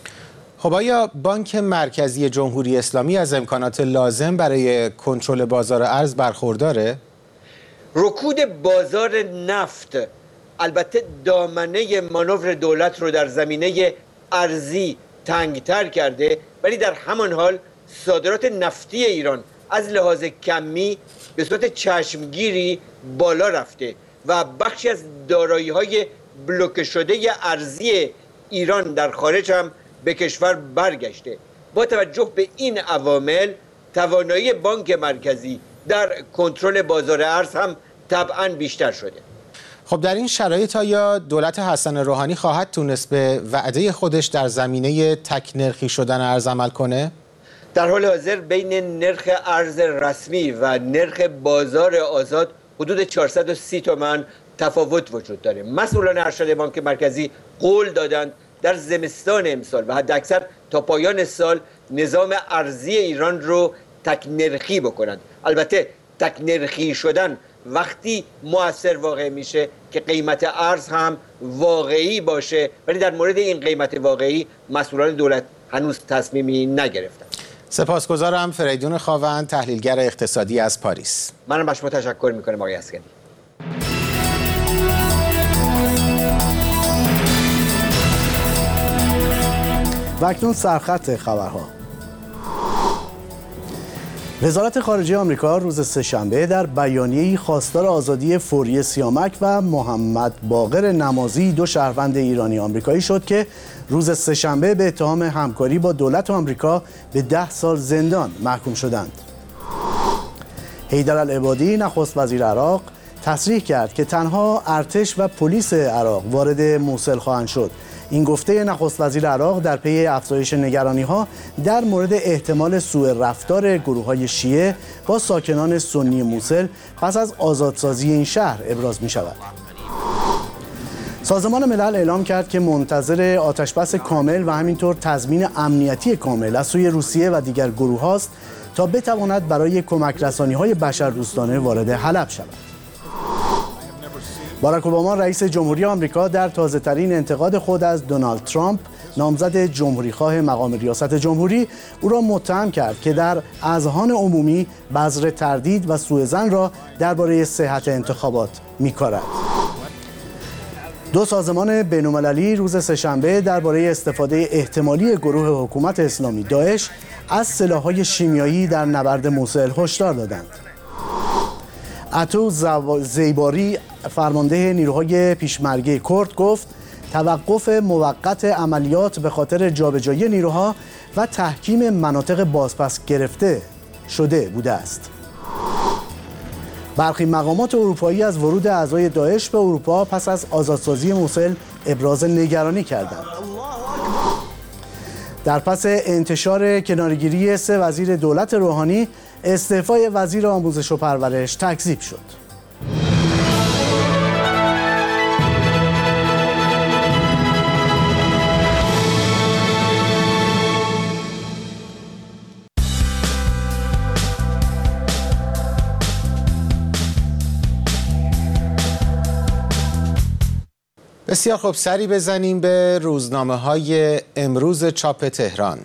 خب آیا بانک مرکزی جمهوری اسلامی از امکانات لازم برای کنترل بازار ارز برخورداره؟ رکود بازار نفت البته دامنه مانور دولت رو در زمینه ارزی تنگتر کرده، ولی در همان حال صادرات نفتی ایران از لحاظ کمی به صورت چشمگیری بالا رفته و بخشی از دارایی‌های بلوکه شده ارزی ایران در خارج هم به کشور برگشته. با توجه به این عوامل توانایی بانک مرکزی در کنترل بازار ارز هم طبعاً بیشتر شده. خب در این شرایط آیا دولت حسن روحانی خواهد تونست به وعده خودش در زمینه تک نرخی شدن ارز عمل کنه؟ در حال حاضر بین نرخ ارز رسمی و نرخ بازار آزاد حدود چهارصد و سی تومان تفاوت وجود داره. مسئولان ارشد بانک مرکزی قول دادند در زمستان امسال و حداکثر تا پایان سال نظام ارزی ایران رو تک نرخی بکنند. البته تک نرخی شدن وقتی مؤثر واقع میشه که قیمت ارز هم واقعی باشه، ولی در مورد این قیمت واقعی مسئولان دولت هنوز تصمیمی نگرفتند. سپاسگزارم. فریدون خاوند، تحلیلگر اقتصادی از پاریس. منم از شما تشکر میکنم آقای عسکری. و اکنون سرخط خبرها. وزارت خارجه آمریکا روز سه‌شنبه در بیانیه‌ای خواستار آزادی فوری سیامک و محمد باقر نمازی، دو شهروند ایرانی آمریکایی شد که روز سه‌شنبه به اتهام همکاری با دولت آمریکا به ده سال زندان محکوم شدند. حیدرالعبادی نخست وزیر عراق تصریح کرد که تنها ارتش و پلیس عراق وارد موصل خواهند شد. این گفته نخست وزیر عراق در پی افزایش نگرانی‌ها در مورد احتمال سوء رفتار گروه‌های شیعه با ساکنان سنی موصل پس از آزادسازی این شهر ابراز می‌شود. سازمان ملل اعلام کرد که منتظر آتشبس کامل و همینطور تضمین امنیتی کامل از سوی روسیه و دیگر گروه‌هاست تا بتواند برای کمک رسانی‌های بشردوستانه وارد حلب شود. باراک اوباما رئیس جمهوری آمریکا در تازه‌ترین انتقاد خود از دونالد ترامپ نامزد جمهوریخواه مقام ریاست جمهوری او را متهم کرد که در اذهان عمومی بذر تردید و سوءظن را درباره صحت انتخابات می‌کارد. دو سازمان بین‌المللی روز سه‌شنبه درباره استفاده احتمالی گروه حکومت اسلامی داعش از سلاح‌های شیمیایی در نبرد موصل هشدار دادند. عطو زیباری فرمانده نیروهای پیشمرگه کرد گفت توقف موقت عملیات به خاطر جابجایی نیروها و تحکیم مناطق بازپس گرفته شده بوده است. برخی مقامات اروپایی از ورود اعضای داعش به اروپا پس از آزادسازی موصل ابراز نگرانی کردند. در پس انتشار کنارگیری سه وزیر دولت روحانی، استعفای وزیر آموزش و پرورش تکذیب شد. بسیار خوب، سری بزنیم به روزنامه‌های امروز چاپ تهران.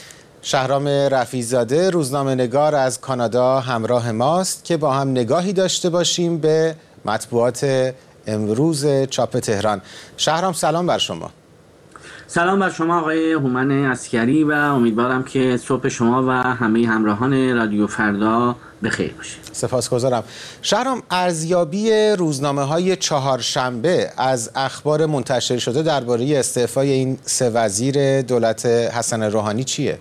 شهرام رفیع‌زاده روزنامه‌نگار از کانادا همراه ماست که با هم نگاهی داشته باشیم به مطبوعات امروز چاپ تهران. شهرام، سلام بر شما. سلام بر شما آقای هومن عسکری و امیدوارم که صبح شما و همه همراهان رادیو فردا بخیر باشه. سپاسگزارم. شهرام، ارزیابی روزنامه‌های چهارشنبه از اخبار منتشر شده درباره استعفای این سه وزیر دولت حسن روحانی چیه؟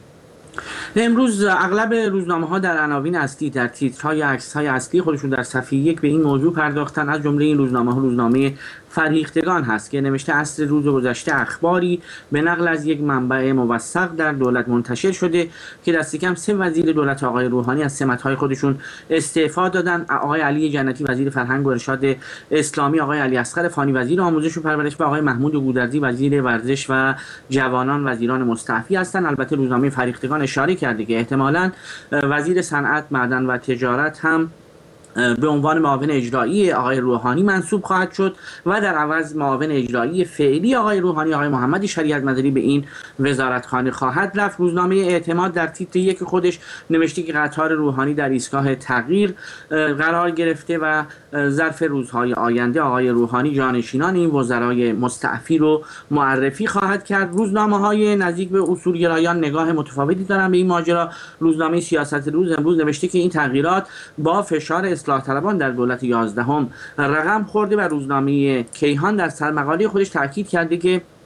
امروز اغلب روزنامه‌ها در عناوین اصلی، در تیترهای عکس‌های اصلی خودشون در صفحه یک به این موضوع پرداختن. از جمله این روزنامه‌ها روزنامه فرهیختگان هست که نوشته عصر روز گذشته اخباری به نقل از یک منبع موثق در دولت منتشر شده که دست کم سه وزیر دولت آقای روحانی از سمت‌های خودشون استعفا دادن. آقای علی جنتی وزیر فرهنگ و ارشاد اسلامی، آقای علی اصغر فانی وزیر آموزش و پرورش و آقای محمود گودرزی وزیر ورزش و جوانان وزیران مستعفی هستند. البته روزنامه فرهیختگان اشاره کرده که احتمالاً وزیر صنعت، معدن و تجارت هم به عنوان معاون اجرایی آقای روحانی منصوب خواهد شد و در عوض معاون اجرایی فعلی آقای روحانی، آقای محمد شریعت مداری، به این وزارتخانه خواهد رفت. روزنامه اعتماد در تیتر یک خودش نوشته که قطار روحانی در ایستگاه تغییر قرار گرفته و ظرف روزهای آینده آقای روحانی جانشینان این وزرای مستعفی رو معرفی خواهد کرد. روزنامه‌های نزدیک به اصولگرایان نگاه متفاوتی دارن به این ماجرا. روزنامه سیاست روز امروز نوشته که این تغییرات با فشار اصلاح طلبان در دولت یازدهم رقم خورده و روزنامه کیهان در سرمقاله خودش تاکید کرده که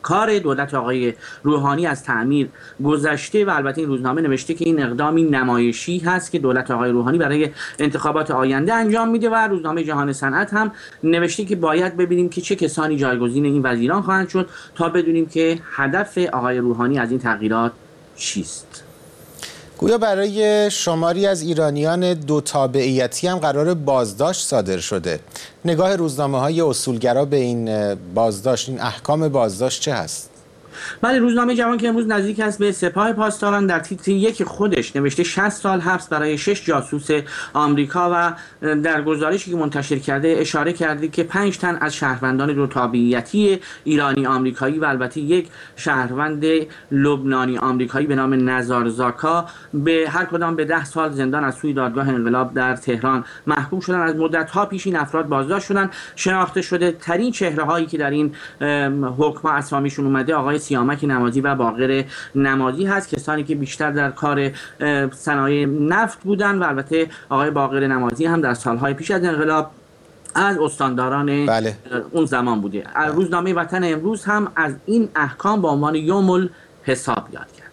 کار دولت آقای روحانی از تعمیر گذشته و البته این روزنامه نوشته که این اقدامی نمایشی هست که دولت آقای روحانی برای انتخابات آینده انجام میده و روزنامه جهان صنعت هم نوشته که باید ببینیم که چه کسانی جایگزین این وزیران خواهند شد تا بدونیم که هدف آقای روحانی از این تغییرات چیست. گویا برای شماری از ایرانیان دو تابعیتی هم قرار بازداشت صادر شده. نگاه روزنامه‌های اصولگرا به این بازداشت، این احکام بازداشت چه هست؟ بله، روزنامه جوان که امروز نزدیک است به سپاه پاسداران در تیتر یک خودش نوشته شصت سال حبس برای شش جاسوس آمریکا و در گزارشی که منتشر کرده اشاره کرده که پنج تن از شهروندان دو تابعیتی ایرانی آمریکایی و البته یک شهروند لبنانی آمریکایی به نام نزار زاکا به هر کدام به ده سال زندان از سوی دادگاه انقلاب در تهران محکوم شدن. از مدت‌ها پیش این افراد بازداشت شدن. شناخته شده ترین چهره‌هایی که در این حکم اسامیشون اومده آقای سیامک نمازی و باقر نمازی هست، کسانی که بیشتر در کار صنایع نفت بودن و البته آقای باقر نمازی هم در سالهای پیش از انقلاب از استانداران بله. اون زمان بوده. بله. روزنامه وطن امروز هم از این احکام با عنوان یوم الحساب یاد کرد.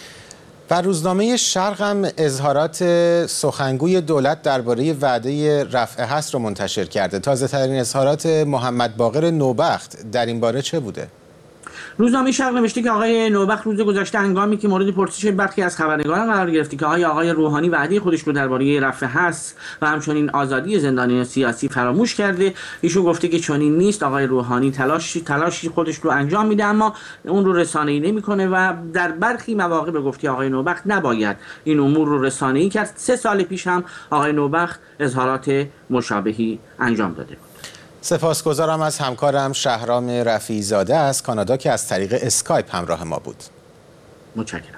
و روزنامه شرق هم اظهارات سخنگوی دولت درباره وعده رفع حصر رو منتشر کرده. تازه ترین اظهارات محمد باقر نوبخت در این باره چه بوده؟ روزنامه شرق نوشته که آقای نوبخت روز گذشته هنگامی که مورد پرسش برخی از خبرنگاران قرار گرفت که آقای آقای روحانی وعده خودش رو درباره رفع حصر و همچنین آزادی زندانیان سیاسی فراموش کرده، ایشون گفته که چنین نیست. آقای روحانی تلاش تلاشی خودش رو انجام میده اما اون رو رسانه‌ای نمیکنه و در برخی مواقع به گفته آقای نوبخت نباید این امور رو رسانه‌ای کرد. سه سال پیش هم آقای نوبخت اظهارات مشابهی انجام داده بود. سپاسگزارم از همکارم شهرام رفیعی زاده از کانادا که از طریق اسکایپ همراه ما بود. متشکرم.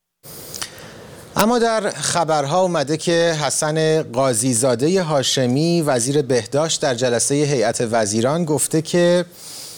اما در خبرها اومده که حسن قاضی زاده هاشمی وزیر بهداشت در جلسه هیئت وزیران گفته که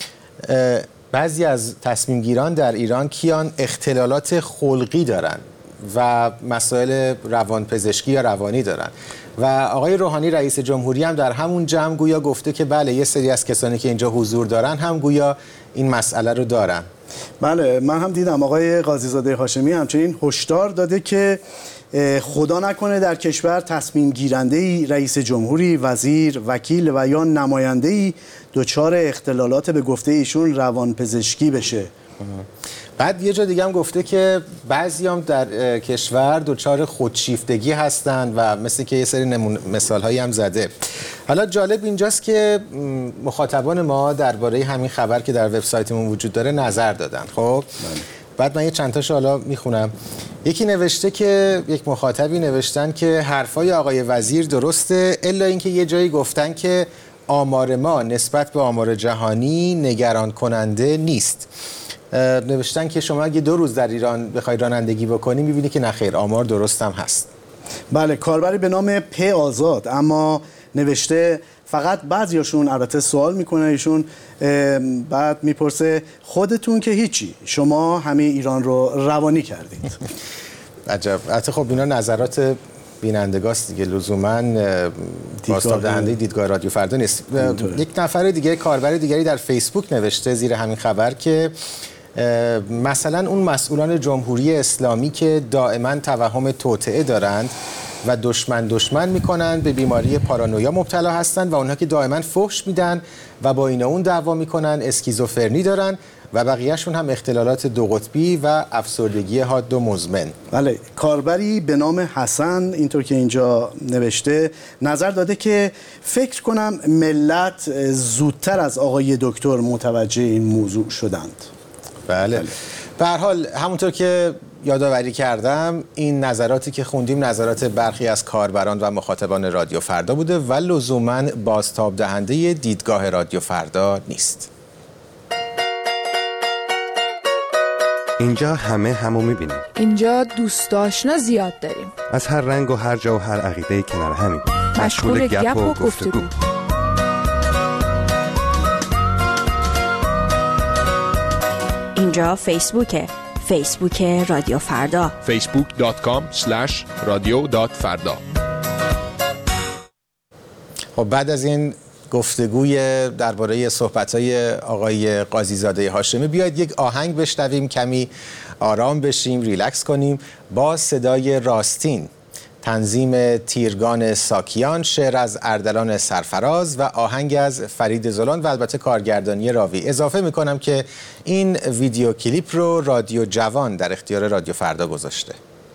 بعضی از تصمیم گیران در ایران کیان اختلالات خلقی دارن و مسائل روانپزشکی یا روانی دارن و آقای روحانی رئیس جمهوری هم در همون جمع گویا گفته که بله یه سری از کسانی که اینجا حضور دارن هم گویا این مسئله رو دارن. بله، من هم دیدم آقای قاضی زاده هاشمی همچنین هشدار داده که خدا نکنه در کشور تصمیم گیرنده‌ای رئیس جمهوری، وزیر، وکیل و یا نماینده‌ای دچار اختلالات به گفته ایشون روانپزشکی بشه. بعد یه جا دیگه هم گفته که بعضی هم در کشور دچار خودشیفتگی هستند و مثل که یه سری نمون مثال هایی هم زده. حالا جالب اینجاست که مخاطبان ما درباره همین خبر که در وبسایتمون وجود داره نظر دادن. خب بعد من یه چند تاشو حالا میخونم. یکی نوشته که یک مخاطبی نوشتن که حرفای آقای وزیر درسته، الا اینکه یه جایی گفتن که آمار ما نسبت به آمار جهانی نگران کننده نیست. نوشتن که شما اگه دو روز در ایران بخوای رانندگی بکنی میبینی که نخیر آمار درست هم هست. بله، کاربری به نام پ آزاد اما نوشته فقط بعضیاشون البته سوال میکنه ایشون، بعد میپرسه خودتون که هیچی، شما همه ایران رو روانی کردید. عجب. البته خب اینا نظرات بینندگاست دیگه، لزوما بازتاب دهنده دیدگاه رادیو فردا نیست. یک نفر دیگه کاربر دیگری در فیسبوک نوشته زیر همین خبر که مثلا اون مسئولان جمهوری اسلامی که دائما توهم توطئه دارند و دشمن دشمن میکنن به بیماری پارانویا مبتلا هستند و اونها که دائما فحش میدن و با این اون دعوا میکنن اسکیزوفرنی دارن و بقیهشون هم اختلالات دو قطبی و افسردگی حاد و مزمن. بله، کاربری به نام حسن اینطور که اینجا نوشته نظر داده که فکر کنم ملت زودتر از آقای دکتر متوجه این موضوع شدند. بله. به هر حال همونطور که یادآوری کردم این نظراتی که خوندیم نظرات برخی از کاربران و مخاطبان رادیو فردا بوده و لزوماً بازتاب دهنده دیدگاه رادیو فردا نیست. اینجا همه همو میبینیم. اینجا دوست آشنا زیاد داریم. از هر رنگ و هر جا و هر عقیده کنار همیم. مشغول گپ و گفتگو. اینجا فیسبوکه. فیسبوک رادیو فردا. فیسبوک دات کام اسلش رادیو دات فردا. خب بعد از این گفتگوی درباره صحبت‌های آقای قاضیزاده هاشمی. بیاید یک آهنگ بشنویم، کمی آرام بشیم، ریلکس کنیم با صدای راستین، تنظیم تیرگان ساکیان، شعر از اردلان سرفراز و آهنگ از فرید زولان و البته کارگردانی راوی. اضافه میکنم که این ویدیو کلیپ رو رادیو جوان در اختیار رادیو فردا گذاشته.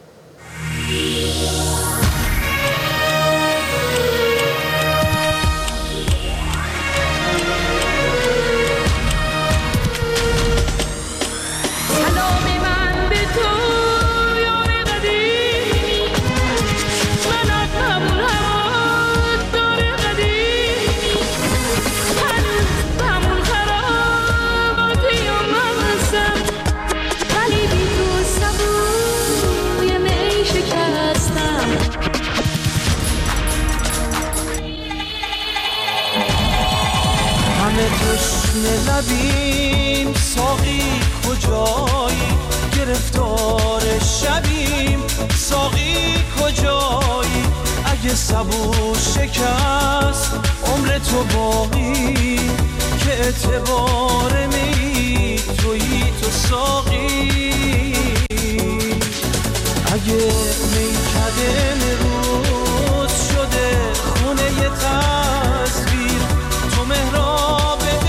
لبیم ساقی کجایی، گرفتار شبیم ساقی کجایی، اگه سبو شکست عمر تو باقی، که اعتبار می تویی تو ساقی، اگه میکده روز شده خونه ی تصویر، تو مهراب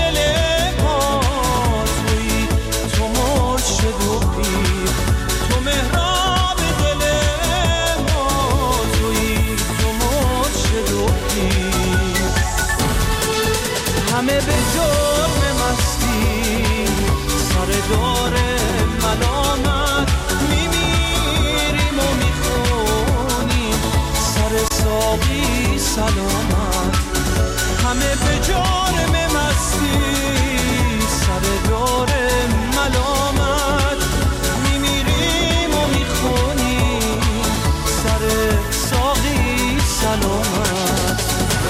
همه به جرم مستی سر دار ملامت میمیریم و میخونیم سر ساقی سلامت، همه به جرم مستی سر دار ملامت میمیریم و میخونیم سر ساقی سلامت.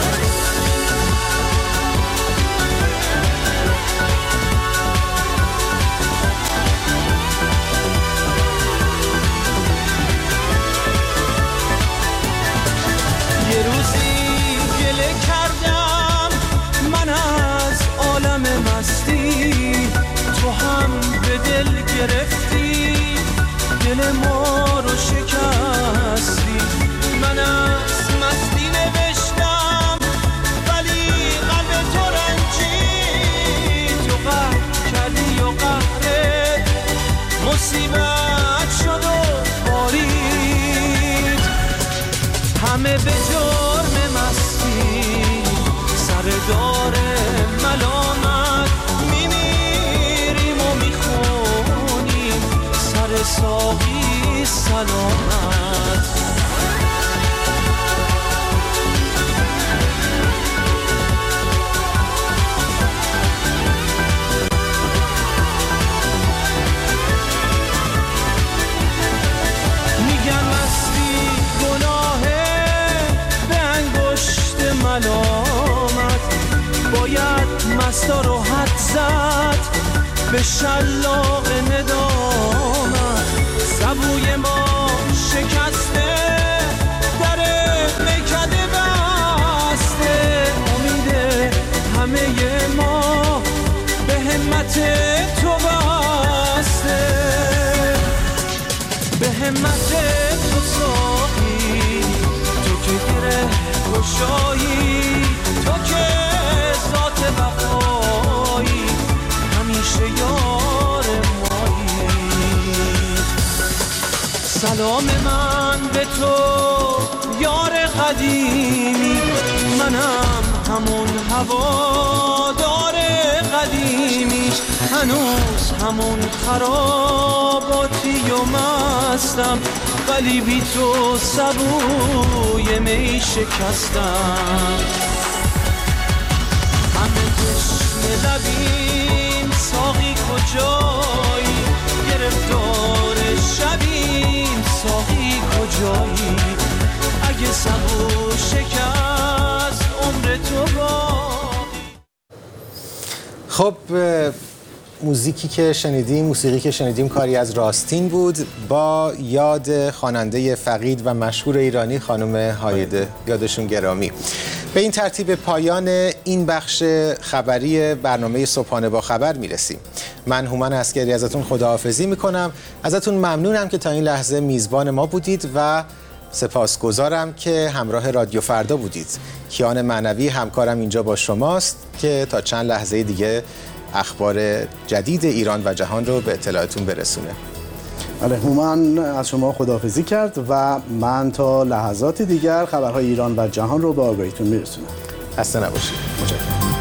گرفتی دل ما رو شکستی، من از مستی نوشتم ولی قلب تو رنجید، تو قهر کردی و قهرت مصیبت شد و بارید، همه به جرم مستی سر دار ملامت میمیریم و میخونیم سر ساقی سلامت. میگن مستی گناهه به انگشت ملامت، باید مستا رو حد زد به شلاق ندامت، سبوی ما شکسته در میکده بسته، امید همه ما به همت تو بسته، به همت تو ساقی، تو که گره گشایی، تو که ذات وفایی، همیشه یار مایی. سلام من به تو یار قدیمی، منم همون هوادار قدیمی، هنوز همون خراباتی و مستم، ولی بی تو سبوی می شکستم. همه تشنه لبیم ساقی کجایی، گرفتار شبیم ساقی کجایی، اگه سبو شکست عمر تو باقی. خب موزیکی که شنیدیم، موسیقی که شنیدیم کاری از راستین بود با یاد خواننده فقید و مشهور ایرانی خانم هایده، یادشون گرامی. به این ترتیب پایان این بخش خبری برنامه صبحانه با خبر میرسیم. من هومن عسکری ازتون خداحافظی میکنم. ازتون ممنونم که تا این لحظه میزبان ما بودید و سپاسگزارم که همراه رادیو فردا بودید. کیان معنوی همکارم اینجا با شماست که تا چند لحظه دیگه اخبار جدید ایران و جهان رو به اطلاعتون برسونه. بله، هومن از شما خداحافظی کرد و من تا لحظات دیگر خبرهای ایران و جهان رو به آگاهیتون میرسونم. خسته نباشید. متشکرم.